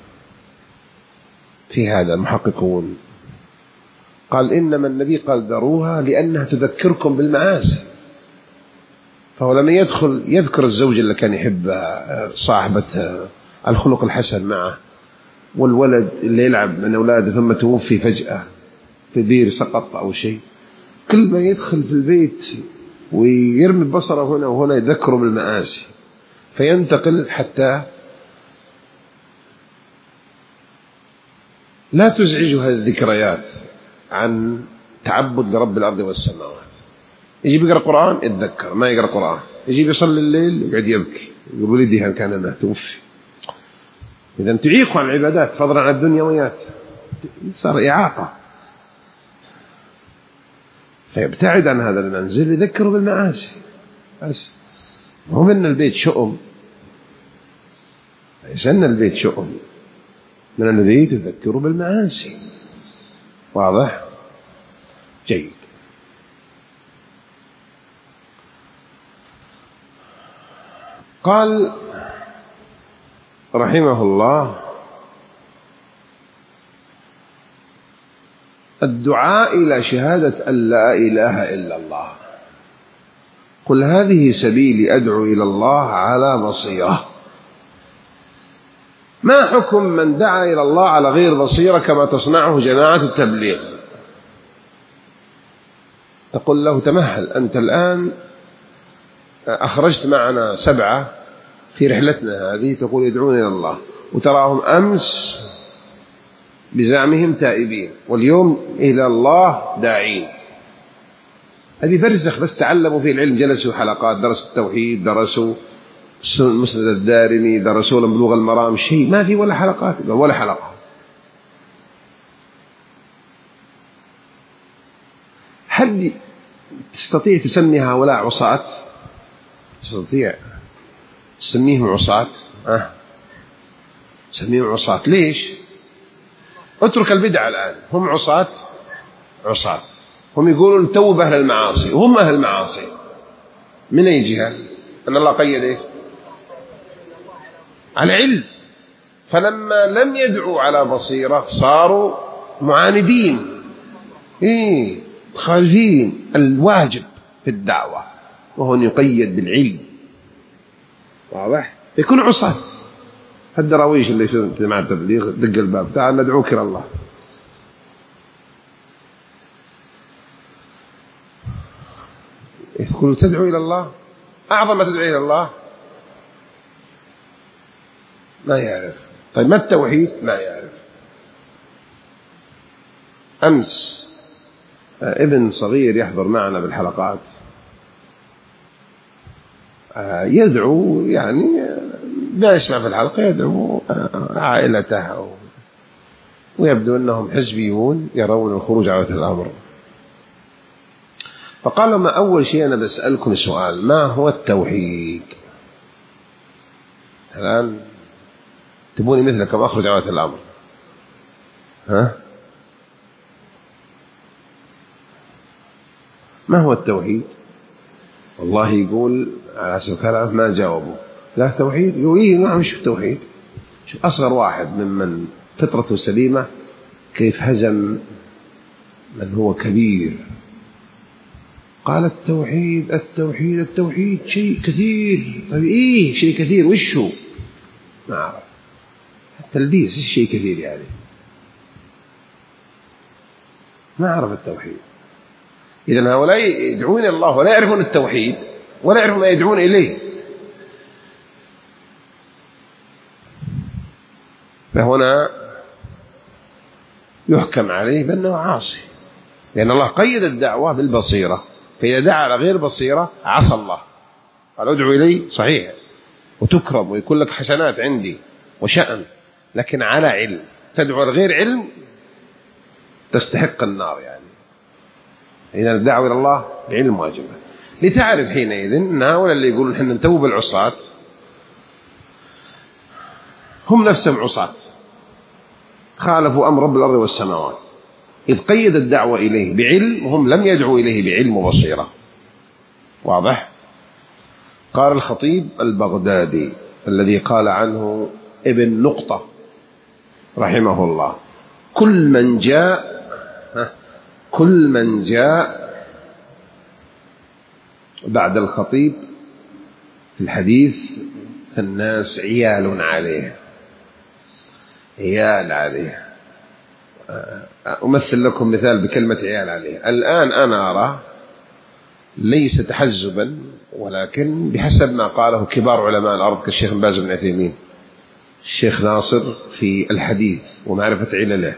في هذا المحققون، قال إنما النبي قال ذروها لأنها تذكركم بالمعاصي. فهو لما يدخل يذكر الزوجة اللي كان يحبها، صاحبة الخلق الحسن معه، والولد اللي يلعب من أولاده ثم توفي فجأة في بير سقط أو شيء، كل ما يدخل في البيت ويرمي بصره هنا وهنا يذكره بالمآسي، فينتقل حتى لا تزعجه هذه الذكريات عن تعبد لرب الأرض والسماوات. يجي يقرأ قرآن يتذكر، ما يقرأ قرآن يجي يصلي الليل يقعد يبكي، يقول ولدي هل كان ما توفي. إذا تعيق عن العبادات فضلا عن الدنيويات، صار إعاقة. فيبتعد عن هذا المنزل يذكره بالمعاصي بس. هم إن البيت شؤم، ليس أن البيت شؤم، من البيت يذكره بالمعاصي. واضح؟ جيد. قال رحمه الله: الدعاء إلى شهادة أن لا إله إلا الله. قل هذه سبيلي أدعو إلى الله على بصيرة. ما حكم من دعا إلى الله على غير بصيرة كما تصنعه جماعة التبليغ؟ تقول له تمهل، أنت الآن أخرجت معنا سبعة في رحلتنا هذه تقول يدعون إلى الله، وتراهم أمس بزعمهم تائبين واليوم إلى الله داعين. هذه برزخ بس تعلموا فيه العلم، جلسوا حلقات، درسوا التوحيد، درسوا مسند الدارمي، درسوا بلوغ المرام، شيء ما في ولا حلقات ولا حلقة. هل تستطيع تسمي هؤلاء عصاة؟ تستطيع تسميهم عصاة؟ أه تسميهم عصاة. ليش؟ اترك البدع الآن، هم عصاة عصاة، هم يقولون توبة أهل المعاصي، وهم أهل المعاصي. من أي جهة؟ أن الله قيد إيه؟ على علم. فلما لم يدعوا على بصيرة صاروا معاندين، إيه خالفين الواجب في الدعوة، وهو يقيد بالعلم. واضح؟ يكون عصاة. الدراويش اللي في جماعة التبليغ دق الباب، تعال ندعوك إلى الله. يقول تدعو إلى الله، أعظم ما تدعو إلى الله ما يعرف. طيب ما التوحيد؟ ما يعرف. أمس ابن صغير يحضر معنا بالحلقات يدعو، يعني لا يسمع في الحلقة، يدعو عائلته، ويبدو أنهم حزبيون يرون الخروج على الأمر. فقال ما أول شيء أنا بسألكم سؤال، ما هو التوحيد؟ الآن تبوني مثلكم أخرج عن الأمر؟ ها؟ ما هو التوحيد؟ والله يقول على سكرات ما جاوبوا لا توحيد، يقول إيه ما مش التوحيد. شوف أصغر واحد ممن فطرته سليمة كيف هزم من هو كبير. قال التوحيد التوحيد التوحيد شيء كثير. طيب إيه شيء كثير وش هو؟ ما أعرف. التلبيس إيش شيء كثير يعني؟ ما أعرف التوحيد. إذن هؤلاء يدعون إلى الله ولا يعرفون التوحيد ولا يعرفون ما يدعون إليه، فهنا يحكم عليه بأنه عاصي، لأن الله قيد الدعوة بالبصيرة، فإذا دعا على غير بصيرة عصى الله. قال ادعو إلي صحيح وتكرم ويكون لك حسنات عندي وشأن، لكن على علم. تدعو لغير علم تستحق النار يعني. إذا الدعوة إلى الله بعلم واجبة، لتعرف حينئذ أن هؤلاء اللي يقولون إحنا نتوب العصاة هم نفسهم عصاة، خالفوا أمر رب الأرض والسماوات، إذ قيد الدعوة إليه بعلم وهم لم يدعوا إليه بعلم وبصيرة. واضح؟ قال الخطيب البغدادي الذي قال عنه ابن نقطة رحمه الله: كل من جاء كل من جاء بعد الخطيب في الحديث فالناس عيال عليه، عيال عليه. أمثل لكم مثال بكلمة عيال عليه. الآن أنا أرى ليس تحزبا ولكن بحسب ما قاله كبار علماء الأرض كالشيخ بن باز بن عثيمين، الشيخ ناصر في الحديث ومعرفة علله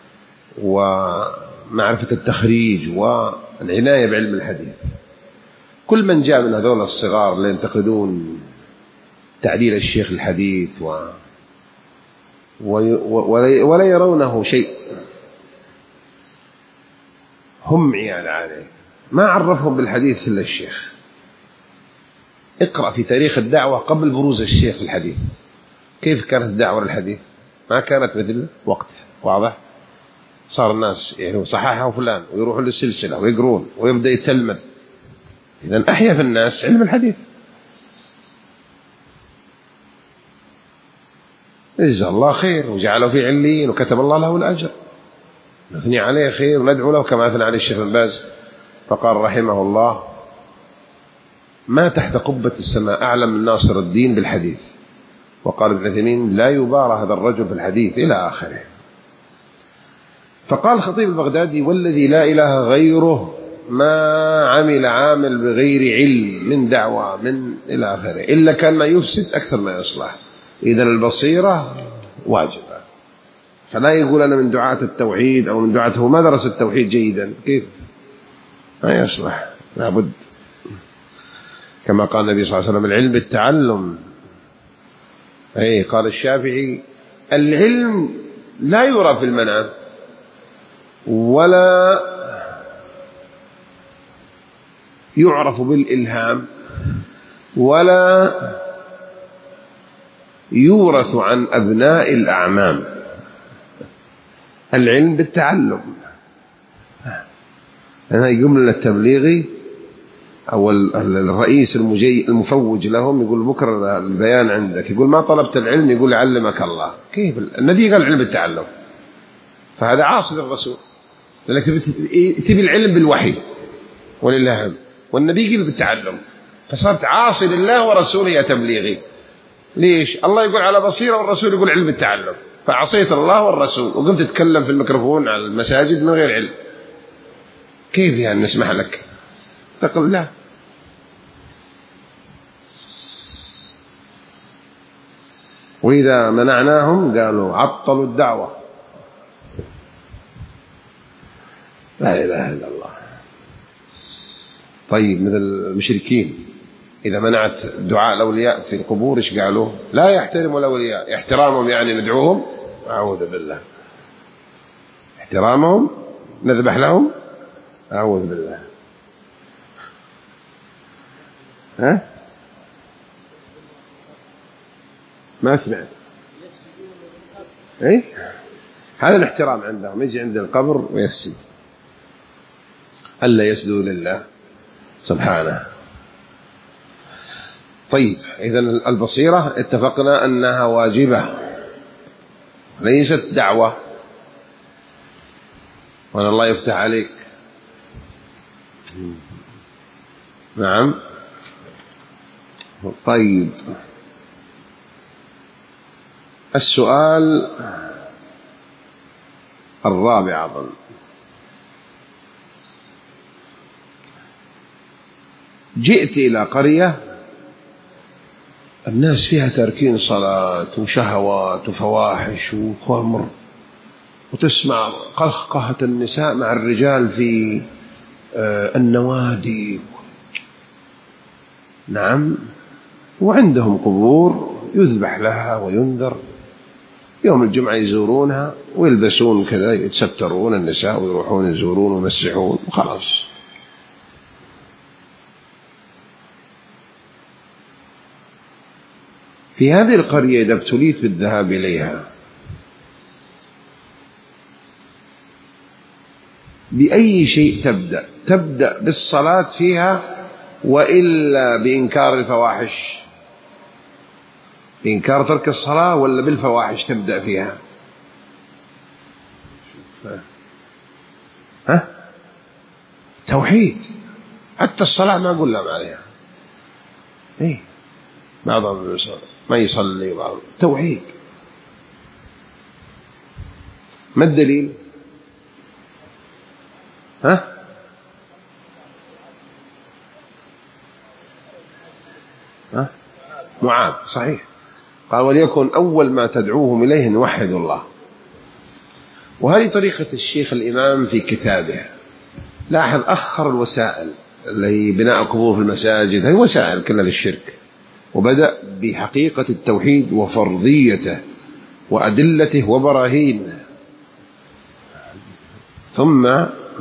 ومعرفة التخريج والعناية بعلم الحديث، كل من جاء من هذول الصغار اللي ينتقدون تعديل الشيخ الحديث و... و... ولا يرونه شيء، هم عيال عليه. ما عرفهم بالحديث إلا الشيخ. اقرأ في تاريخ الدعوة قبل بروز الشيخ في الحديث كيف كانت الدعوة للحديث، ما كانت مثل وقتها. واضح؟ صار الناس يعني صححه فلان ويروحوا للسلسلة ويقرون ويبدأ يتلمذ. إذن أحيا في الناس علم الحديث. جزاه الله خير وجعله في عليين وكتب الله له الأجر، نثني عليه خير وندعو له كما أثنى عليه الشيخ بن باز. فقال رحمه الله: ما تحت قبة السماء أعلم من ناصر الدين بالحديث. وقال ابن عثيمين: لا يبارى هذا الرجل في الحديث إلى آخره. فقال الخطيب البغدادي: والذي لا إله غيره ما عمل عامل بغير علم من دعوة من إلى آخره إلا كان ما يفسد أكثر ما يصلح. إذن البصيرة واجبة. فلا يقول أنا من دعاة التوحيد أو من دعاته ما درس التوحيد جيدا، كيف؟ ما يصلح، لابد كما قال النبي صلى الله عليه وسلم: العلم بالتعلم. أي قال الشافعي: العلم لا يرى في المنام ولا يعرف بالإلهام ولا يورث عن أبناء الأعمام. العلم بالتعلم. أنا يقوم لنا التبليغي أو الرئيس المفوج لهم يقول: بكرة البيان عندك، يقول: ما طلبت العلم؟ يقول: علمك الله. كيف؟ النبي قال العلم بالتعلم، فهذا عاصي للرسول. لكن تبي العلم بالوحي والإلهام، والنبي قال بالتعلم، فصرت عاصي لله ورسوله يا تبليغي. ليش؟ الله يقول على بصيرة والرسول يقول علم التعلم، فعصيت الله والرسول وقمت تتكلم في الميكروفون على المساجد من غير علم. كيف يعني نسمح لك؟ تقول لا. وإذا منعناهم قالوا عطلوا الدعوة. لا إله إلا الله. طيب مثل المشركين إذا منعت دعاء الأولياء في القبور إيش قالوا؟ لا يحترموا الأولياء. احترامهم يعني ندعوهم؟ أعوذ بالله. احترامهم نذبح لهم؟ أعوذ بالله. ها؟ ما سمعت. إيه؟ هذا الاحترام عندهم، يجي عند القبر ويسجد، ألا يسجدوا لله سبحانه. طيب، إذن البصيرة اتفقنا أنها واجبة ليست دعوة، وأن الله يفتح عليك. نعم. طيب، السؤال الرابع أظن: جئت إلى قرية الناس فيها تاركين صلاة وشهوات وفواحش وخمر، وتسمع قهقهة النساء مع الرجال في النوادي. نعم. وعندهم قبور يذبح لها وينذر، يوم الجمعة يزورونها ويلبسون كذا، يتسترون النساء ويروحون يزورون ويمسحون وخلاص. في هذه القرية إذا ابتليت بالذهاب إليها بأي شيء تبدأ؟ تبدأ بالصلاة فيها وإلا بإنكار الفواحش؟ بإنكار ترك الصلاة ولا بالفواحش تبدأ فيها؟ ها؟ توحيد. حتى الصلاة ما قلنا عليها. إيه؟ بعضهم ما يصلي، بعضهم توحيد. ما الدليل؟ ها؟ ها؟ معاذ صحيح قال: وليكن أول ما تدعوهم إليه نوحد الله. وهذه طريقة الشيخ الإمام في كتابه. لاحظ أخر الوسائل اللي هي بناء القبور في المساجد، هذه وسائل كلها للشرك، وبدأ بحقيقة التوحيد وفرضيته وأدلته وبراهينه، ثم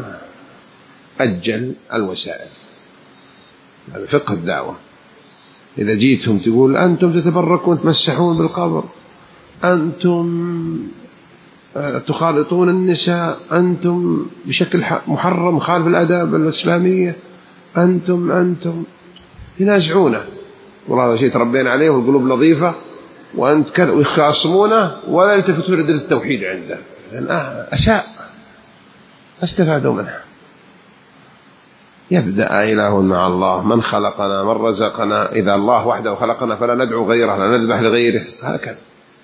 أجل الوسائل. هذا فقه الدعوة. إذا جيتهم تقول أنتم تتبركون تمسحون بالقبر، أنتم تخالطون النساء، أنتم بشكل محرم خالف الآداب الإسلامية، أنتم أنتم ينازعونه، والله شيء تربين عليه والقلوب نظيفة وأنت كذا، ويخاصمونه ولا يلتفتون إلى التوحيد عنده، لأن أساء استفادوا منها. يبدأ إله مع الله، من خلقنا من رزقنا، إذا الله وحده خلقنا فلا ندعو غيره، لا نذبح لغيره، هكذا.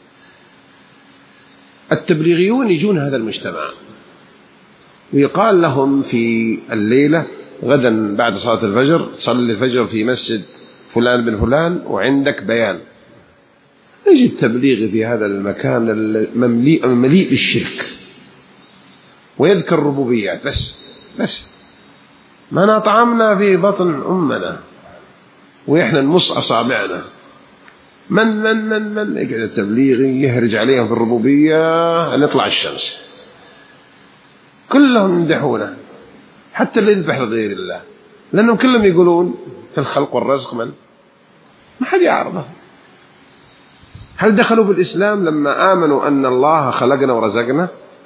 التبليغيون يجون هذا المجتمع ويقال لهم في الليلة غدا بعد صلاة الفجر تصلي الفجر في مسجد فلان بن فلان وعندك بيان. يجي التبليغ في هذا المكان الممليء مليء بالشرك، ويذكر ربوبيات بس بس ما طعمنا في بطن أمنا وإحنا نمص أصابعنا. من من من من يقعد التبليغي يهرج عليهم في الربوبية أن يطلع الشمس، كلهم يمدحونه، حتى اللي يذبح لغير الله، لأنهم كلهم يقولون في الخلق والرزق من ما حد يعرضه. هل دخلوا بالإسلام لما آمنوا أن الله خلقنا ورزقنا؟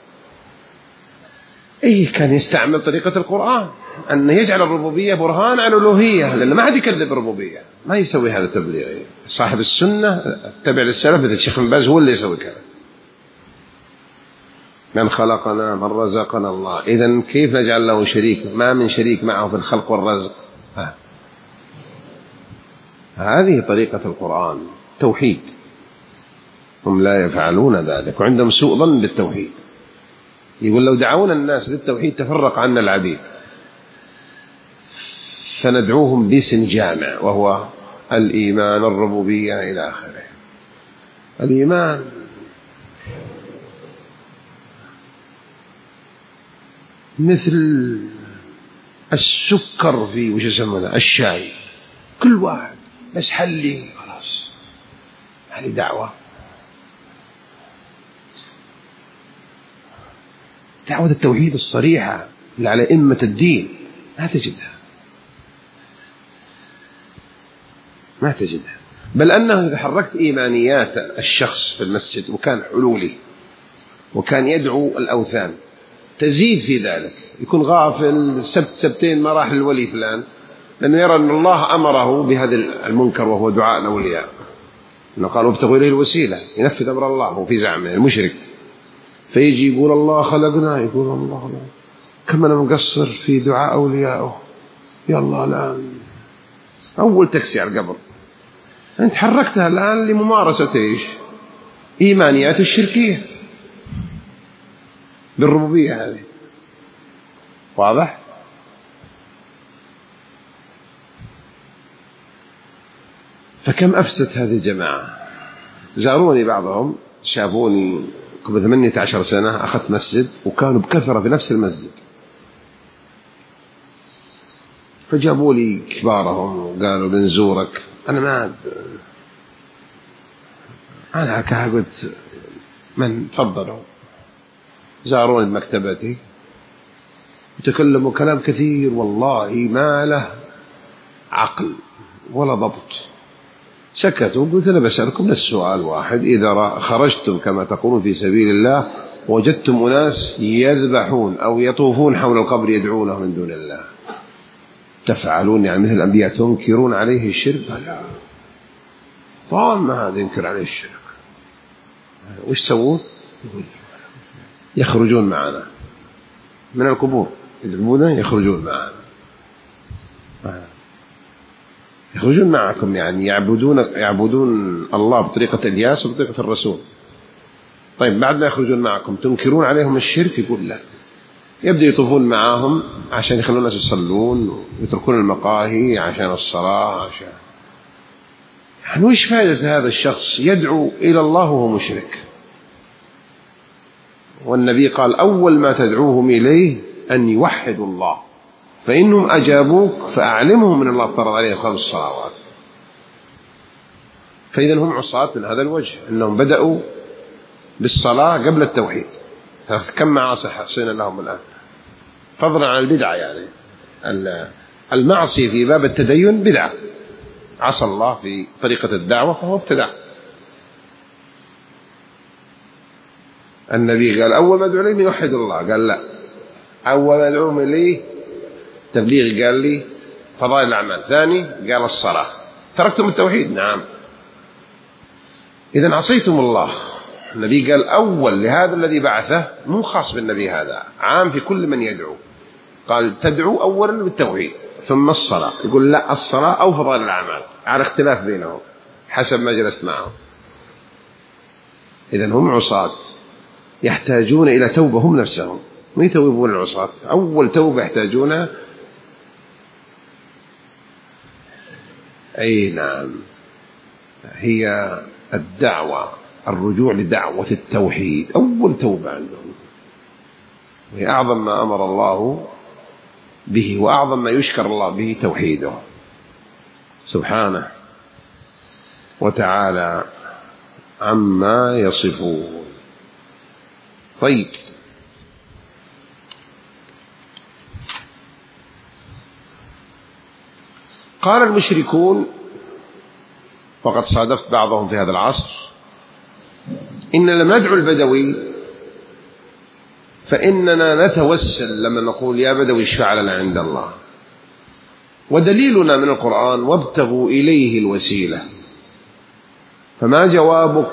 إيه، كان يستعمل طريقة القرآن أن يجعل الربوبية برهان على الألوهية، لأن ما حد يكذب الربوبية، ما يسوي هذا التبليغ. صاحب السنة التبع للسلف مثل الشيخ بن باز هو اللي يسوي كذا. من خلقنا من رزقنا الله، إذن كيف نجعل له شريك؟ ما من شريك معه في الخلق والرزق. ها. هذه طريقة القرآن، توحيد. هم لا يفعلون ذلك وعندهم سوء ظن بالتوحيد. يقول لو دعونا الناس للتوحيد تفرق عنا العبيد، فندعوهم باسم جامع وهو الإيمان الربوبية إلى آخره. الإيمان مثل السكر في وش يسمونه الشاي، كل واحد بس حلي خلاص. هذه دعوة دعوة التوحيد الصريحة اللي على أئمة الدين ما تجدها، ما تجدها. بل أنه إذا حركت إيمانيات الشخص في المسجد وكان حلولي وكان يدعو الأوثان. تزيد في ذلك، يكون غافل سبت سبتين ما راح للولي فلان، لأنه يرى أن الله أمره بهذا المنكر وهو دعاء الأولياء، أنه قال وابتغوا إليه الوسيلة، ينفذ أمر الله هو في زعمه المشرك. فيجي يقول الله خلقنا، يقول الله خلقنا. كم أنا مقصر في دعاء أوليائه، يا الله الآن أول تكسي على القبر. أنت حركتها الآن لممارسة إيش؟ إيمانيات الشركية بالربوبية هذه. واضح؟ فكم أفسدت هذه الجماعة. زاروني بعضهم، شافوني قبل ثمانية عشر سنة، أخذت مسجد وكانوا بكثرة في نفس المسجد، فجابوا لي كبارهم وقالوا بنزورك. أنا ما أنا هكذا قلت من تفضلوا. زاروني بمكتبتي وتكلموا كلام كثير والله ما له عقل ولا ضبط. سكتوا، قلت أنا بسألكم السؤال واحد، إذا خرجتم كما تقولون في سبيل الله وجدتم أناس يذبحون أو يطوفون حول القبر يدعونه من دون الله، تفعلون يعني مثل الأنبياء تنكرون عليه الشرك؟ لا، طالما هذا ينكر عليه الشرك وش سوون؟ يخرجون معنا من القبور، يدعونه يخرجون معنا، يخرجون معكم، يعني يعبدون يعبدون الله بطريقة الياس وبطريقة الرسول. طيب بعد ما يخرجون معكم تنكرون عليهم الشرك؟ يقول لا، يبدأ يطوفون معاهم عشان يخلون الناس يصلون ويتركون المقاهي عشان الصلاة، عشان يعني وش فائدة هذا الشخص يدعو إلى الله وهو مشرك؟ والنبي قال أول ما تدعوهم إليه أن يوحدوا الله، فإنهم أجابوك فأعلمهم من الله افترض عليهم خمس صلوات. فإذا هم عصاة من هذا الوجه، أنهم بدأوا بالصلاة قبل التوحيد. كم معاصي حصينا لهم الآن، فضلا عن البدعة. يعني المعصية في باب التدين بدعة، عصى الله في طريقة الدعوة فهو ابتدع. النبي قال أول ما ادعو إليه يوحد الله، قال لا، أول ما ادعوهم إليه تبليغ، قال لي فضائل الأعمال، ثاني قال الصلاة. تركتم التوحيد؟ نعم. إذن عصيتم الله. النبي قال أول لهذا الذي بعثه، مو خاص بالنبي هذا، عام في كل من يدعو. قال تدعو أولا بالتوحيد ثم الصلاة. يقول لا، الصلاة أو فضائل الأعمال، على اختلاف بينهم حسب ما جلست معهم. إذن هم عصاة يحتاجون إلى توبة هم نفسهم، ما يتوبون العصاة. أول توبة يحتاجونها أي نعم هي الدعوة، الرجوع لدعوة التوحيد، أول توبة عندهم، وهي أعظم ما أمر الله به وأعظم ما يشكر الله به توحيده سبحانه وتعالى عما يصفون. طيب، قال المشركون، وقد صادفت بعضهم في هذا العصر، إن لما ندعو البدوي فإننا نتوسل لما نقول يا بدوي اشفع لنا عند الله، ودليلنا من القرآن وابتغوا إليه الوسيلة. فما جوابك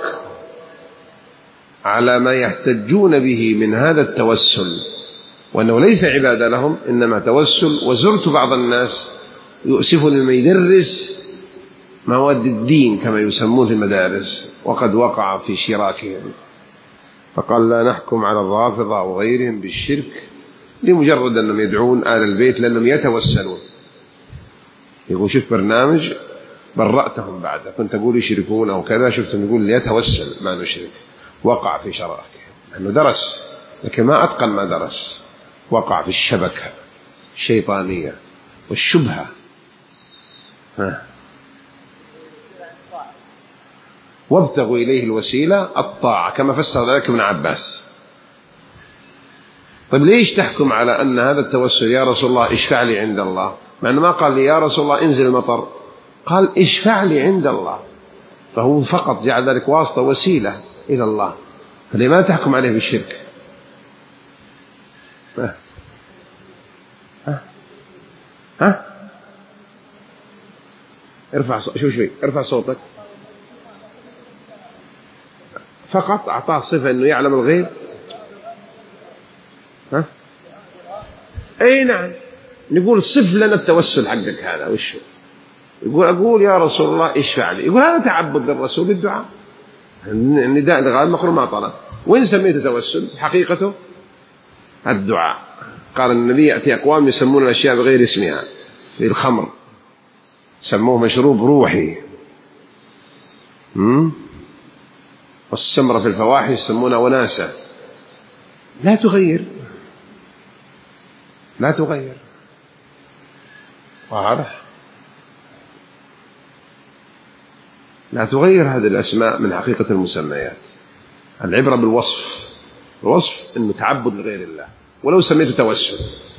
على ما يحتجون به من هذا التوسل، وأنه ليس عبادة لهم إنما توسل؟ وزرت بعض الناس يؤسفني لما يدرس مواد الدين كما يسمون في المدارس وقد وقع في شراكهم، فقال لا نحكم على الرافضة وغيرهم بالشرك لمجرد أنهم يدعون آل البيت لأنهم يتوسلون. يقول شوف برنامج برأتهم بعد، كنت أقول يشركون أو كذا، شفتهم يقول يتوسل ما نشرك، وقع في شراكه لأنه درس لكن ما أتقن ما درس، وقع في الشبكة الشيطانية والشبهة. ها. وابتغوا إليه الوسيلة الطاعة كما فسر ذلك ابن عباس. طيب ليش تحكم على أن هذا التوسل يا رسول الله اشفع لي عند الله، مع أنه ما قال لي يا رسول الله انزل المطر، قال اشفع لي عند الله، فهو فقط جعل ذلك واسطة وسيلة إلى الله. فلماذا تحكم عليه بالشرك؟ ها ها ها ارفع صوتك، شو شوي ارفع صوتك. فقط أعطاه صفة أنه يعلم الغيب. ها أي نعم. نقول صف لنا التوسل حقك هذا وش؟ يقول أقول يا رسول الله اشفع لي. يقول هذا تعبد للرسول بالدعاء، النداء الغالب مقرون مع طلب. وإن سميته توسل حقيقته الدعاء. قال النبي يأتي أقوام يسمون الأشياء بغير اسمها، في الخمر سموه مشروب روحي، والسمرة في الفواحش يسمونها وناسة. لا تغير، لا تغير. واضح؟ لا تغير هذه الأسماء من حقيقة المسميات. العبرة بالوصف، الوصف أنه تعبد لغير الله ولو سميته توسل.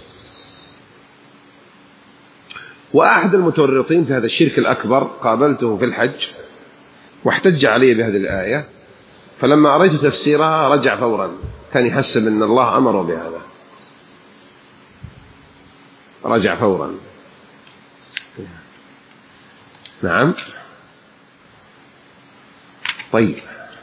وأحد المتورطين في هذا الشرك الأكبر قابلته في الحج واحتج علي بهذه الآية، فلما أريت تفسيرها رجع فورا، كان يحسب أن الله أمره بهذا، رجع فورا. نعم. طيب،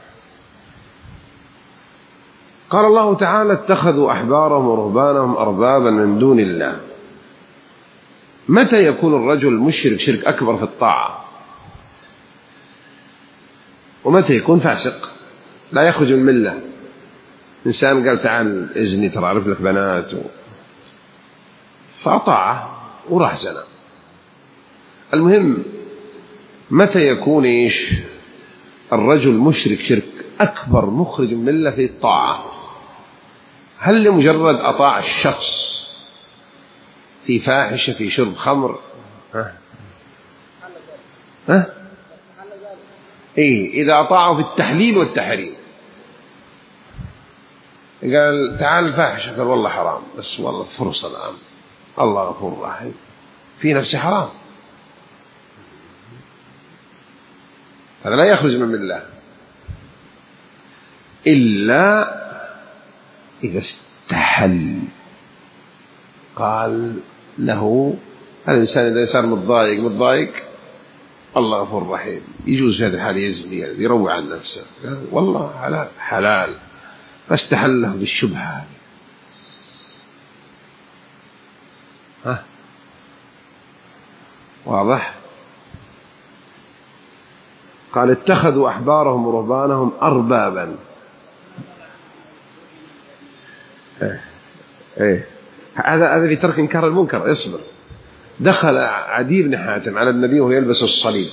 قال الله تعالى اتخذوا أحبارهم ورهبانهم أربابا من دون الله. متى يكون الرجل مشرك شرك أكبر في الطاعة؟ ومتى يكون فاسق لا يخرج من الملة؟ إنسان قال تعال إذني ترى أعرف لك بنات و... فأطاعه وراح زنا. المهم متى يكون إيش الرجل مشرك شرك أكبر مخرج من الملة في الطاعة؟ هل لمجرد أطاع الشخص في فاحشة في شرب خمر؟ ها ها إيه إذا أطاعه في التحليل والتحريم، قال تعال فاحشة، قال والله حرام بس والله فرصة الآن الله غفور رحيم، في نفسه حرام، هذا لا يخرج من الله إلا إذا استحل. قال له الإنسان إذا صار متضايق متضايق الله غفور رحيم، يجوز في هذه الحالة يزني، يروع عن نفسه، والله حلال حلال، فاستحله بالشبهة. ها واضح؟ قال اتخذوا أحبارهم ورهبانهم أربابا. ايه ايه هذا هذا في ترك إنكار المنكر. اصبر. دخل عدي بن حاتم على النبي وهو يلبس الصليب،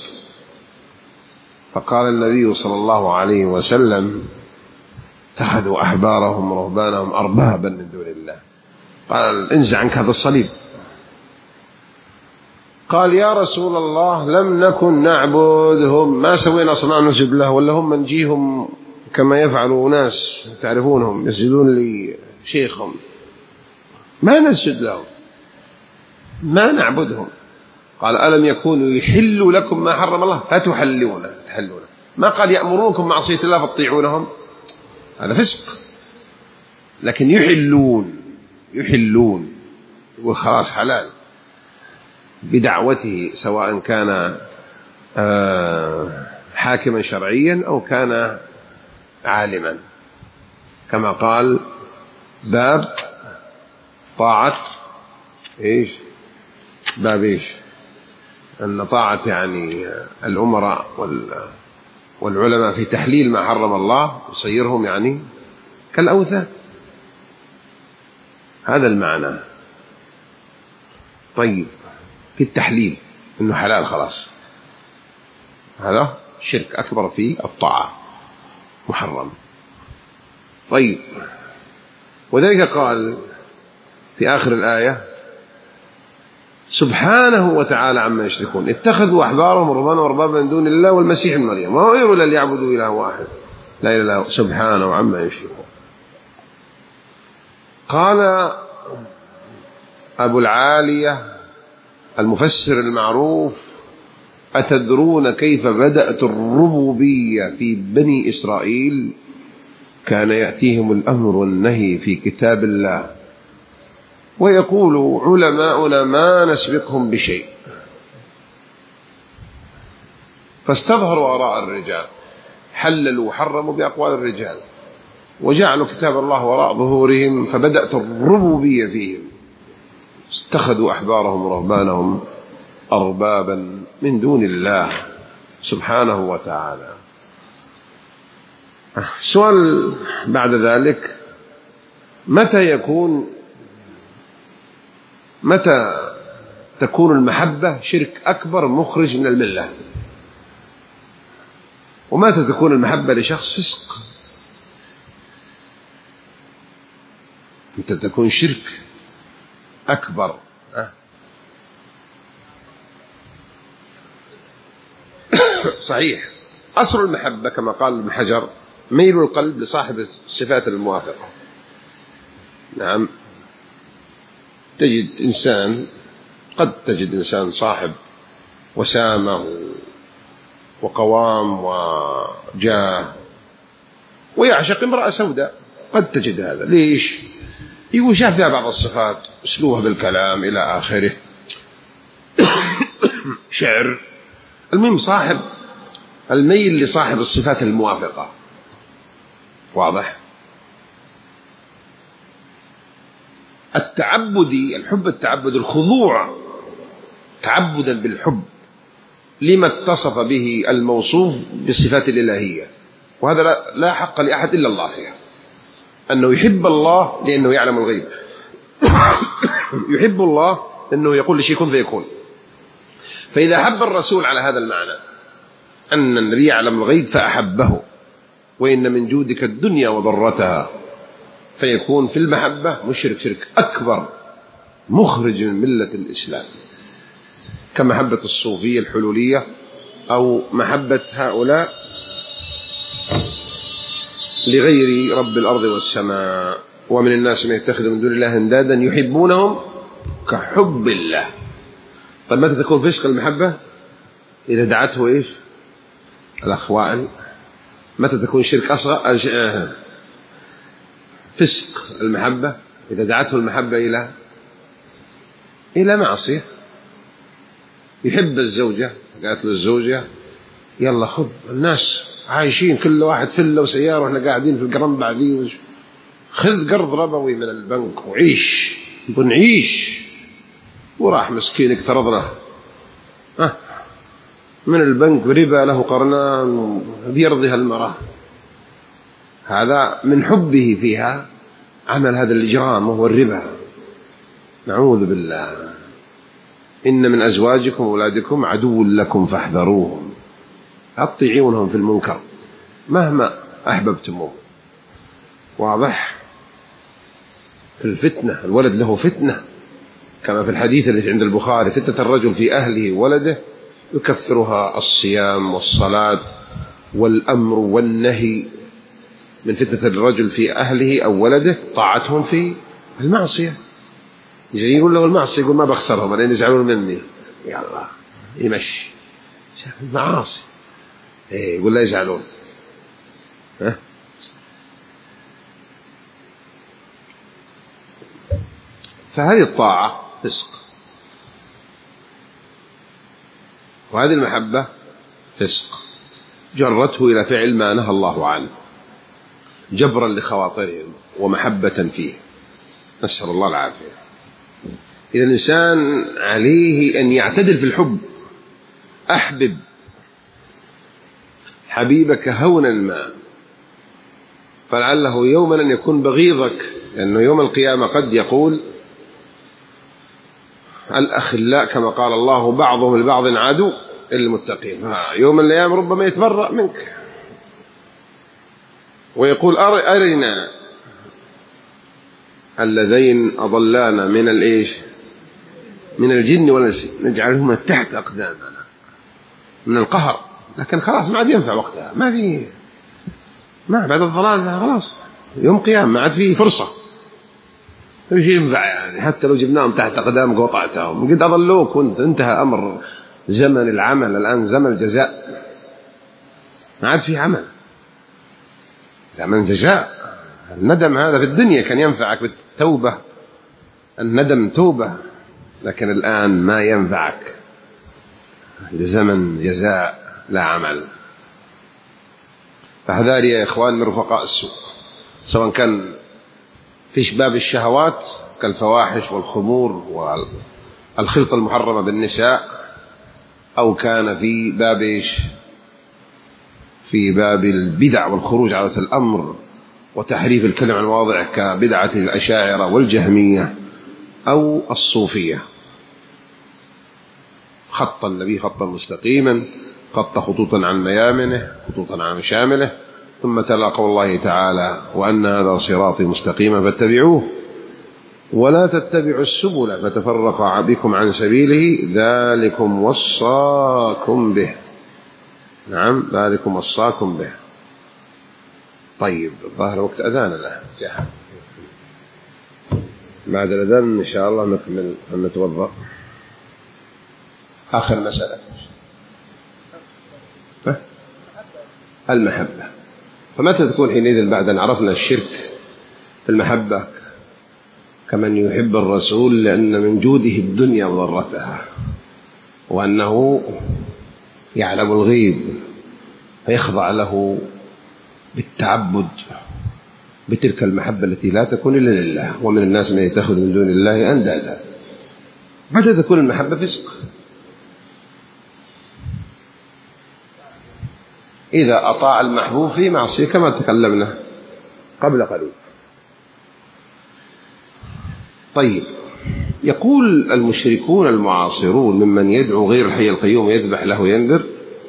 فقال النبي صلى الله عليه وسلم اتخذوا أحبارهم ورهبانهم أربابا من دون الله. قال انزع عنك هذا الصليب. قال يا رسول الله لم نكن نعبدهم، ما سوينا أصنام نسجد له، ولا هم نجيهم كما يفعل ناس تعرفونهم يسجدون لشيخهم، ما نسجد لهم ما نعبدهم. قال ألم يكونوا يحلوا لكم ما حرم الله فتحلونه تحلونه، ما قال يأمرونكم معصية الله فتطيعونهم، هذا فسق، لكن يحلون يحلون يقول خلاص حلال بدعوته، سواء كان حاكما شرعيا أو كان عالما، كما قال باب طاعة إيش باب إيش أن طاعة يعني الأمراء والعلماء في تحليل ما حرم الله يصيرهم يعني كالأوثان، هذا المعنى. طيب في التحليل إنه حلال خلاص، هذا شرك أكبر في الطاعة محرم. طيب وذلك قال في آخر الآية سبحانه وتعالى عما يشركون اتخذوا أحبارهم ورهبانهم أربابا من دون الله والمسيح ابن مريم وما أمروا إلا ليعبدوا إله واحد لا إله إلا هو سبحانه عما يشركون. قال أبو العالية المفسر المعروف أتدرون كيف بدأت الربوبية في بني إسرائيل؟ كان يأتيهم الأمر والنهي في كتاب الله، ويقول علماؤنا ما نسبقهم بشيء، فاستظهروا آراء الرجال، حللوا وحرموا بأقوال الرجال، وجعلوا كتاب الله وراء ظهورهم، فبدأت الربوبية فيهم، اتخذوا أحبارهم ورهبانهم أربابا من دون الله سبحانه وتعالى. سؤال بعد ذلك: متى يكون متى تكون المحبة شرك أكبر مخرج من الملة؟ ومتى تكون المحبة لشخص فسق؟ متى تكون شرك أكبر؟ صحيح، أصل المحبة كما قال ابن حجر ميل القلب لصاحب الصفات الموافقة. نعم، تجد إنسان قد تجد إنسان صاحب وسامة وقوام وجاه ويعشق امرأة سوداء، قد تجد هذا. ليش؟ يقول شاف فيها بعض الصفات، أسلوبها بالكلام إلى آخره، شعر، المهم صاحب الميل لصاحب الصفات الموافقة. واضح؟ التعبدي، الحب التعبد، الخضوع تعبدا بالحب لما اتصف به الموصوف بالصفات الإلهية، وهذا لا حق لأحد إلا الله فيها، أنه يحب الله لأنه يعلم الغيب، يحب الله أنه يقول لشيء كن فيكون. فإذا حب الرسول على هذا المعنى أن النبي يعلم الغيب فأحبه، وإن من جودك الدنيا وضرتها، فيكون في المحبة مشرك شرك أكبر مخرج من ملة الإسلام، كمحبة الصوفية الحلولية أو محبة هؤلاء لغير رب الأرض والسماء. ومن الناس من يتخذ من دون الله اندادا يحبونهم كحب الله. طيب متى تكون فسق المحبة؟ إذا دعته إيش الأخوان. متى تكون شرك أصغر؟ فسق المحبة إذا دعته المحبة إلى إلى معصية. يحب الزوجة، قالت له الزوجة يلا خذ، الناس عايشين كل واحد فله وسيارة وإحنا قاعدين في القرن بعدين، خذ قرض ربوي من البنك وعيش، بنعيش. وراح مسكين اقترض له أه من البنك بربا له قرنان بيرضيها المرأة. هذا من حبه فيها عمل هذا الإجرام وهو الربا، نعوذ بالله. إن من أزواجكم وأولادكم عدو لكم فاحذروهم، أطيعونهم في المنكر مهما أحببتموه. واضح؟ في الفتنة، الولد له فتنة، كما في الحديث الذي عند البخاري: فتنة الرجل في أهله ولده يكفرها الصيام والصلاة والأمر والنهي. من فتنة الرجل في أهله أو ولده طاعتهم في المعصية. يجي يقول له المعصية، يقول ما بخسرهم لأن يزعلون مني، يا الله يمشي المعاصي، إيه يقول لا يزعلون. ها؟ فهذه الطاعة فسق، وهذه المحبة فسق جرته إلى فعل ما نهى الله عنه جبرا لخواطرهم ومحبة فيه، نسأل الله العافية. إذا الإنسان عليه أن يعتدل في الحب. أحبب حبيبك هونا ما، فلعله يوما أن يكون بغيضك، لأنه يوم القيامة قد يقول الأخلاء كما قال الله بعضهم لبعض عدو للمتقين. يوم الأيام ربما يتبرأ منك ويقول أرنا اللذين أضلانا من الإيش من الجن والإنس نجعلهما تحت أقدامنا من القهر. لكن خلاص ما عاد ينفع وقتها، ما في ما بعد الضلال خلاص يوم قيام ما عاد فيه فرصة، ما في ينفع يعني. حتى لو جبناهم تحت أقدامك وقطعتهم قد أضلوك وانت انتهى أمر زمن العمل. الآن زمن الجزاء، ما عاد في عمل. من جزاء. الندم هذا في الدنيا كان ينفعك بالتوبة، الندم توبة، لكن الآن ما ينفعك لزمن جزاء لا عمل. فاحذار يا إخوان من رفقاء السوء، سواء كان في باب الشهوات كالفواحش والخمور والخلطة المحرمة بالنساء، أو كان في باب إيش؟ في باب البدع والخروج على الأمر وتحريف الكلم عن الواضع كبدعة الأشاعرة والجهمية أو الصوفية. خط النبي خطا مستقيما، خط خطوطا عن ميامنه، خطوطا عن مشامله، ثم تلا قول الله تعالى: وأن هذا صراطي مستقيما فاتبعوه ولا تتبعوا السبل فتفرق بكم عن سبيله ذلكم وصاكم به. نعم، ذلكم وصاكم به. طيب، ظاهر وقت أذان الآن، بعد الأذان إن شاء الله نكمل ونتوضأ. آخر مسألة المحبة. فمتى تكون حينئذ بعد أن عرفنا الشرك في المحبة كمن يحب الرسول لأن من جوده الدنيا وضرتها، وأنه يعلم الغيب فيخضع له بالتعبد بتلك المحبة التي لا تكون إلا لله، ومن الناس من يتخذ من دون الله أندادا. متى تكون المحبة فسق؟ إذا أطاع المحبوب في معصية كما تكلمنا قبل قليل. طيب، يقول المشركون المعاصرون ممن يدعو غير الحي القيوم ويذبح له وينذر: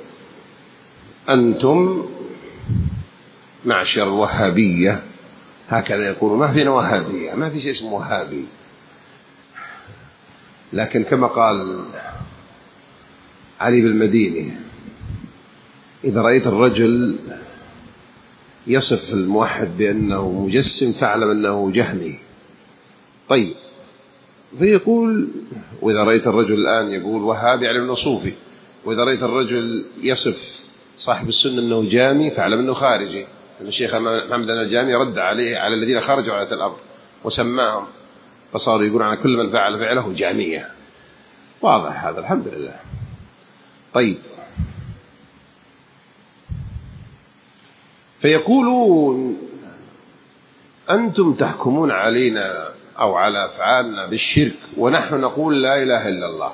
أنتم معشر الوهابية، هكذا يقولون، ما فينا وهابية، ما في شيء اسمه وهابي. لكن كما قال علي بالمديني: إذا رأيت الرجل يصف الموحد بأنه مجسم فاعلم أنه جهمي. طيب، فيقول: وإذا رأيت الرجل الآن يقول وهابي يعلم أنه صوفي، وإذا رأيت الرجل يصف صاحب السنة أنه جامي فاعلم أنه خارجي. الشيخ محمد الجامي رد عليه على الذين خرجوا على الأرض وسماهم، فصاروا يقولون على كل من فعل فعله جامية. واضح هذا، الحمد لله. طيب، فيقولون: أنتم تحكمون علينا أو على أفعالنا بالشرك ونحن نقول لا إله إلا الله،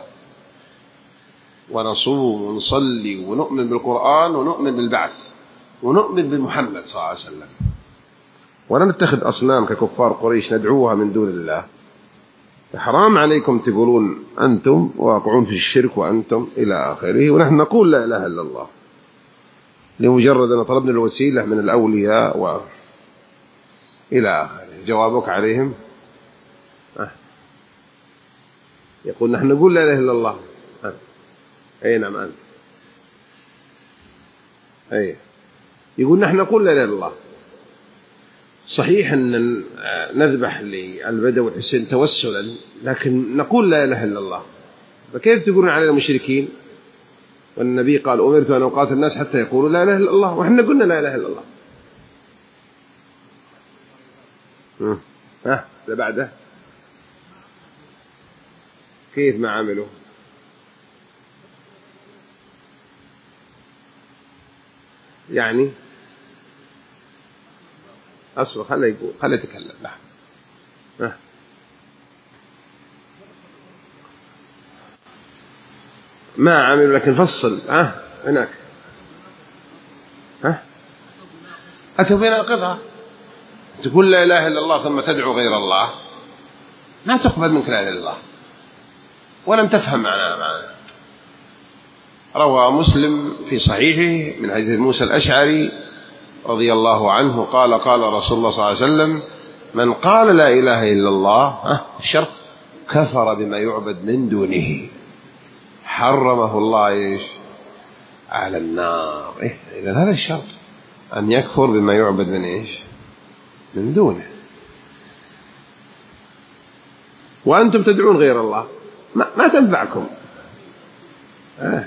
ونصوم ونصلي ونؤمن بالقرآن ونؤمن بالبعث ونؤمن بمحمد صلى الله عليه وسلم، ولا نتخذ أصنام ككفار قريش ندعوها من دون الله. حرام عليكم تقولون أنتم واقعون في الشرك وأنتم إلى آخره، ونحن نقول لا إله إلا الله لمجرد أن طلبنا الوسيلة من الأولياء و إلى آخره. جوابك عليهم أه. يقول نحن نقول لا إله إلا الله. أه. أي نعم أنت. أي يقول نحن نقول لا إله إلا الله. صحيح أن نذبح للبدو والحسين توسلا، لكن نقول لا إله إلا الله. فكيف تقولون علينا مشركين والنبي قال أمرت أن أقاتل الناس حتى يقولوا لا إله إلا الله، وإحنا قلنا لا إله إلا الله. ها اللي بعده كيف ما عملوا؟ يعني أصبر، خليه يقول، خليه يتكلم. لا ها ما عملوا، لكن فصل. ها هناك ها أتوا بناقضها. تقول لا إله إلا الله ثم تدعو غير الله، ما تقبل منك لا إله إلا الله ولم تفهم معناها. معناها روى مسلم في صحيحه من حديث موسى الأشعري رضي الله عنه قال قال رسول الله صلى الله عليه وسلم: من قال لا إله إلا الله الشرط كفر بما يعبد من دونه حرمه الله إيش على النار. إيه إذا هذا الشرط، أن يكفر بما يعبد من إيش من دونه. وأنتم تدعون غير الله ما, ما تنفعكم. آه.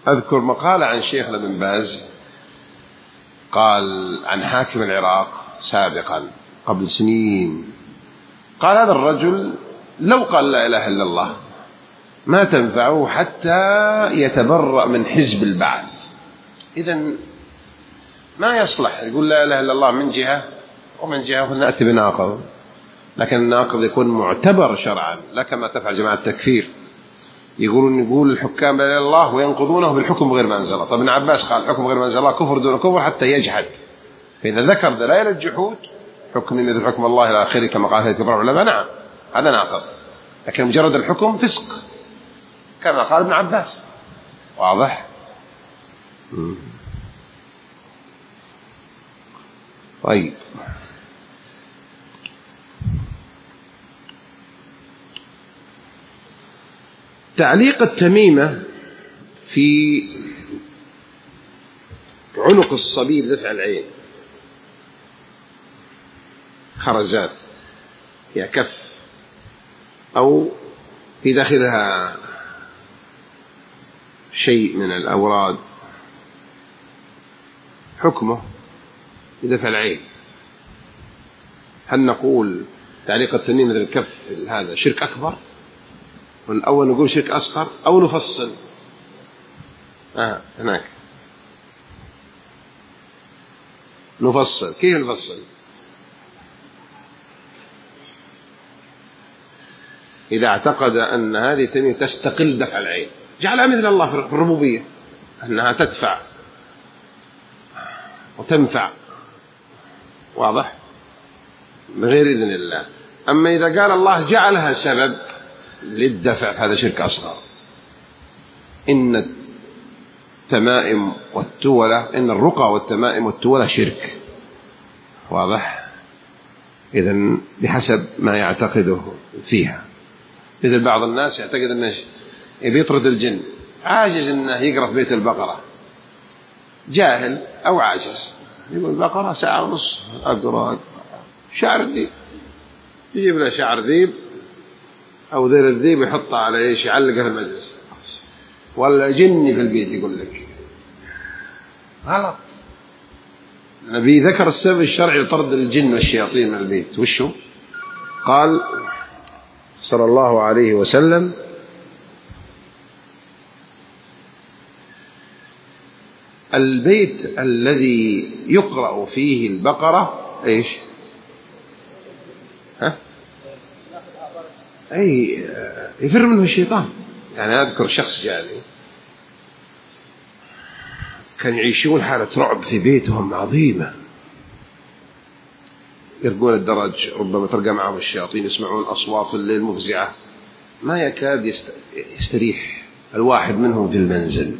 أذكر مقالة عن شيخنا بن باز قال عن حاكم العراق سابقا قبل سنين، قال هذا الرجل لو قال لا إله إلا الله ما تنفعه حتى يتبرأ من حزب البعث. إذن ما يصلح يقول لا إله إلا الله من جهة، ومن جهة نأتي بناقض، لكن الناقض يكون معتبر شرعا، لا كما تفعل جماعة التكفير يقولون يقول الحكام لا إله إلا الله وينقضونه بالحكم غير ما أنزل الله. طب ابن عباس قال الحكم غير ما أنزل الله كفر دون كفر حتى يجحد، فإذا ذكر دلائل الجحود حكم مثل حكم الله إلى آخره كما قال كبار العلماء، نعم هذا ناقض، لكن مجرد الحكم فسق كما قال ابن عباس. واضح؟ طيب، تعليق التميمة في عنق الصبي بدفع العين، خرزات هي كف أو في داخلها شيء من الأوراد، حكمه بدفع العين. هل نقول تعليق التميمة بالكف هذا شرك أكبر، والأول نقول شرك أصغر، أو نفصل؟ آه هناك نفصل. كيف نفصل؟ إذا اعتقد أن هذه التميمة تستقل دفع العين جعلها مثل الله في الربوبية، أنها تدفع وتنفع، واضح، بغير إذن الله. أما إذا قال الله جعلها سبب للدفع هذا شرك أصغر. إن التمائم والتولة، إن الرقى والتمائم والتولة شرك، واضح. إذن بحسب ما يعتقده فيها. مثل بعض الناس يعتقد أنه بيطرد الجن، عاجز أنه يقرأ في بيت البقرة، جاهل أو عاجز، يقول البقرة ساعة ونص أقرأ أقرأ شعر الذيب، يجيب له شعر ذيب أو ذيل الذيب يحطه على إيش، يعلقه في المجلس، ولا جني في البيت يقول لك. غلط. النبي ذكر السبب الشرعي لطرد الجن والشياطين من البيت، وشو؟ قال صلى الله عليه وسلم: البيت الذي يقرأ فيه البقرة إيش؟ ها؟ أي يفر منه الشيطان. يعني أذكر شخص جاني كان يعيشون حالة رعب في بيتهم عظيمة، يرقون الدرج، ربما تلقى معهم الشياطين، يسمعون أصوات الليل مفزعة، ما يكاد يستريح الواحد منهم في المنزل.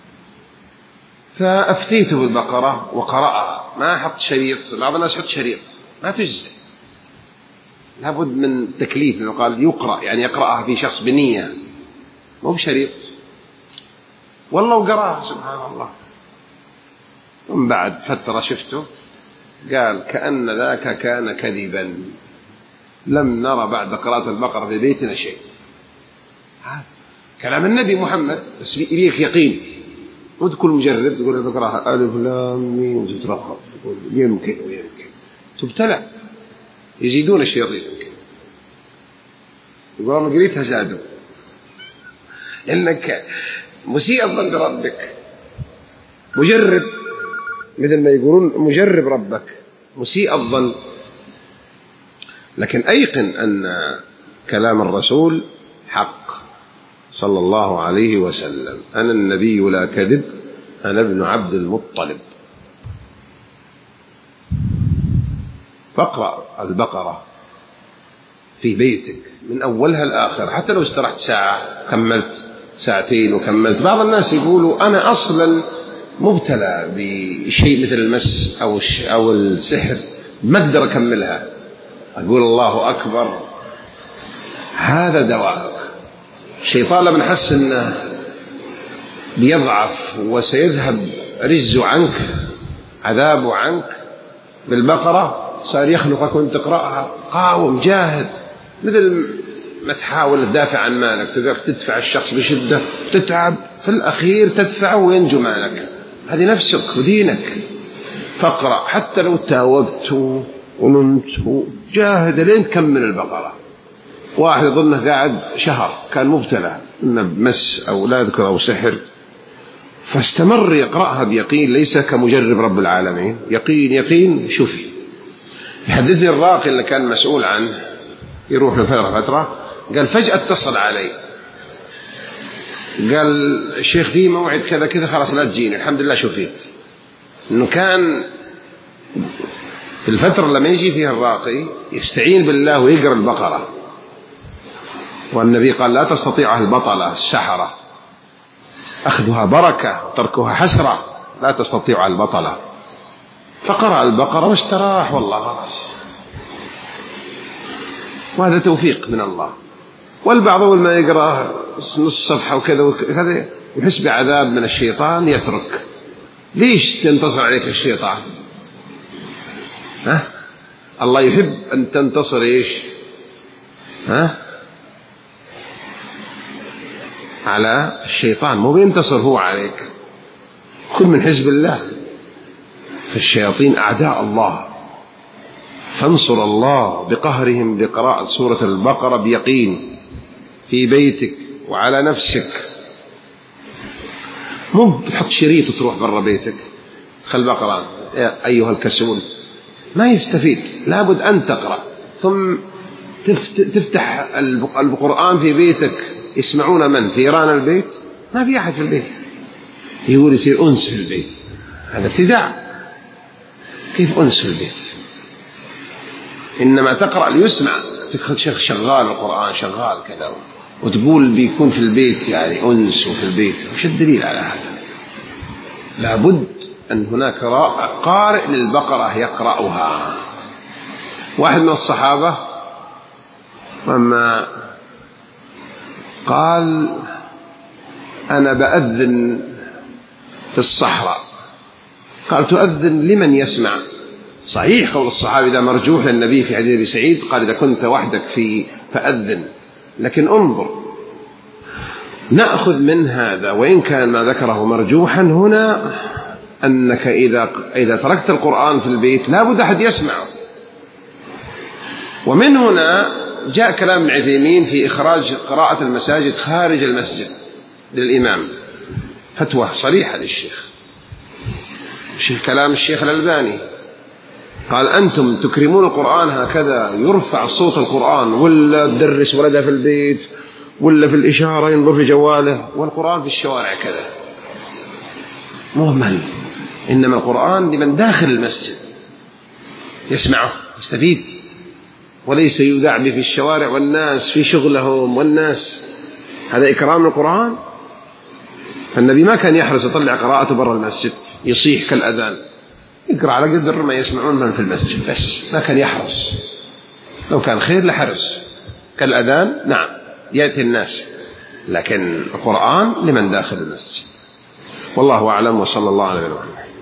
فأفتيته بالبقرة وقرأها، ما أحط شريط، بعض الناس يحط شريط، ما تجزي، لابد من تكليف، لأنه قال يقرأ يعني يقرأها في شخص بنية مو بشريط. والله وقرأها سبحان الله. ومن بعد فترة شفته قال كأن ذاك كان كذبا، لم نرى بعد قراءة البقرة في بيتنا شيء. كلام النبي محمد، بس يبيك يقين، وتكون مجرب تقول البقرة ألف لام ميم وتترخب، تقول يمكن ويمكن، تبتلى، يزيدون الشياطين يمكن، يقول أنا قريتها زادوا، لأنك مسيء الظن بربك، مجرب، مثل ما يقولون مجرب ربك، مسيء الظن. لكن أيقن أن كلام الرسول حق صلى الله عليه وسلم: أنا النبي لا كذب، أنا ابن عبد المطلب. فاقرأ البقرة في بيتك من أولها لآخر، حتى لو استرحت ساعة كملت، ساعتين وكملت. بعض الناس يقولوا أنا أصلا مبتلى بشيء مثل المس أو أو السحر، ما أقدر أكملها، أقول الله أكبر، هذا دواء. الشيطان لما نحس أنه بيضعف وسيذهب رزه عنك، عذابه عنك، بالبقرة صار يخلقك وانت تقرأها، قاوم جاهد، مثل ما تحاول تدافع عن مالك، تقف تدفع الشخص بشدة تتعب، في الأخير تدفعه وينجو مالك. هذه نفسك ودينك. فاقرأ حتى لو تاوبت ونمت جاهد لين تكمل البقرة. واحد يظنه قاعد شهر كان مبتلى إما بمس أو لا أذكر أو سحر، فاستمر يقرأها بيقين، ليس كمجرب رب العالمين، يقين يقين شفي. يحدثني الراقي اللي كان مسؤول عنه، يروح له فترة فترة، قال فجأة اتصل علي قال الشيخ في موعد كذا كذا، خلاص لا تجيني، الحمد لله شفيت. إنه كان في الفترة لما يجي فيها الراقي يستعين بالله ويقرأ البقرة، والنبي قال لا تستطيعها البطلة السحرة، أخذها بركة تركها حسرة، لا تستطيعها البطلة. فقرأ البقرة واستراح والله خلاص. وهذا توفيق من الله. والبعض أول ما يقرأ نص صفحة وكذا وكذا يحس بعذاب من الشيطان يترك. ليش تنتصر عليك الشيطان؟ ها؟ الله يحب أن تنتصر إيش؟ ها؟ على الشيطان، مو بينتصر هو عليك. كن من حزب الله. فالشياطين أعداء الله، فانصر الله بقهرهم بقراءة سورة البقرة بيقين في بيتك وعلى نفسك. مو بتحط شريط وتروح برا بيتك خل بقرة أيها الكسول، ما يستفيد. لابد أن تقرأ، ثم تفتح القرآن في بيتك. يسمعون من؟ فيران البيت؟ ما في أحد في البيت. يقول يصير أنس في البيت، هذا ابتداع. كيف أنس في البيت؟ إنما تقرأ ليسمع. تدخل شيخ شغال القرآن شغال كذا وتقول بيكون في البيت يعني أنس وفي البيت. وش الدليل على هذا؟ لابد أن هناك قارئ للبقرة يقرأها. واحد من الصحابة لما قال أنا بأذن في الصحراء، قال تؤذن لمن يسمع؟ صحيح قول الصحابي ده مرجوح للنبي في حديث أبي سعيد، قال إذا كنت وحدك في فأذن. لكن انظر، نأخذ من هذا وإن كان ما ذكره مرجوحا هنا أنك إذا إذا تركت القرآن في البيت لا بد أحد يسمعه. ومن هنا جاء كلام ابن عثيمين في إخراج قراءة المساجد خارج المسجد للإمام، فتوى صريحة للشيخ. كلام الشيخ الألباني قال أنتم تكرمون القرآن هكذا، يرفع صوت القرآن، ولا تدرس ولدها في البيت ولا في الإشارة ينظر في جواله، والقرآن في الشوارع كذا مهمل. إنما القرآن لمن داخل المسجد يسمعه يستفيد، وليس يذاع به في الشوارع والناس في شغلهم والناس. هذا إكرام القرآن. فالنبي ما كان يحرص يطلع قراءته برا المسجد يصيح كالأذان، يقرأ على قدر ما يسمعون من في المسجد بس، ما كان يحرص. لو كان خير لحرص. كالأذان نعم يأتي الناس، لكن القرآن لمن داخل المسجد. والله أعلم، وصلى الله على نبينا محمد.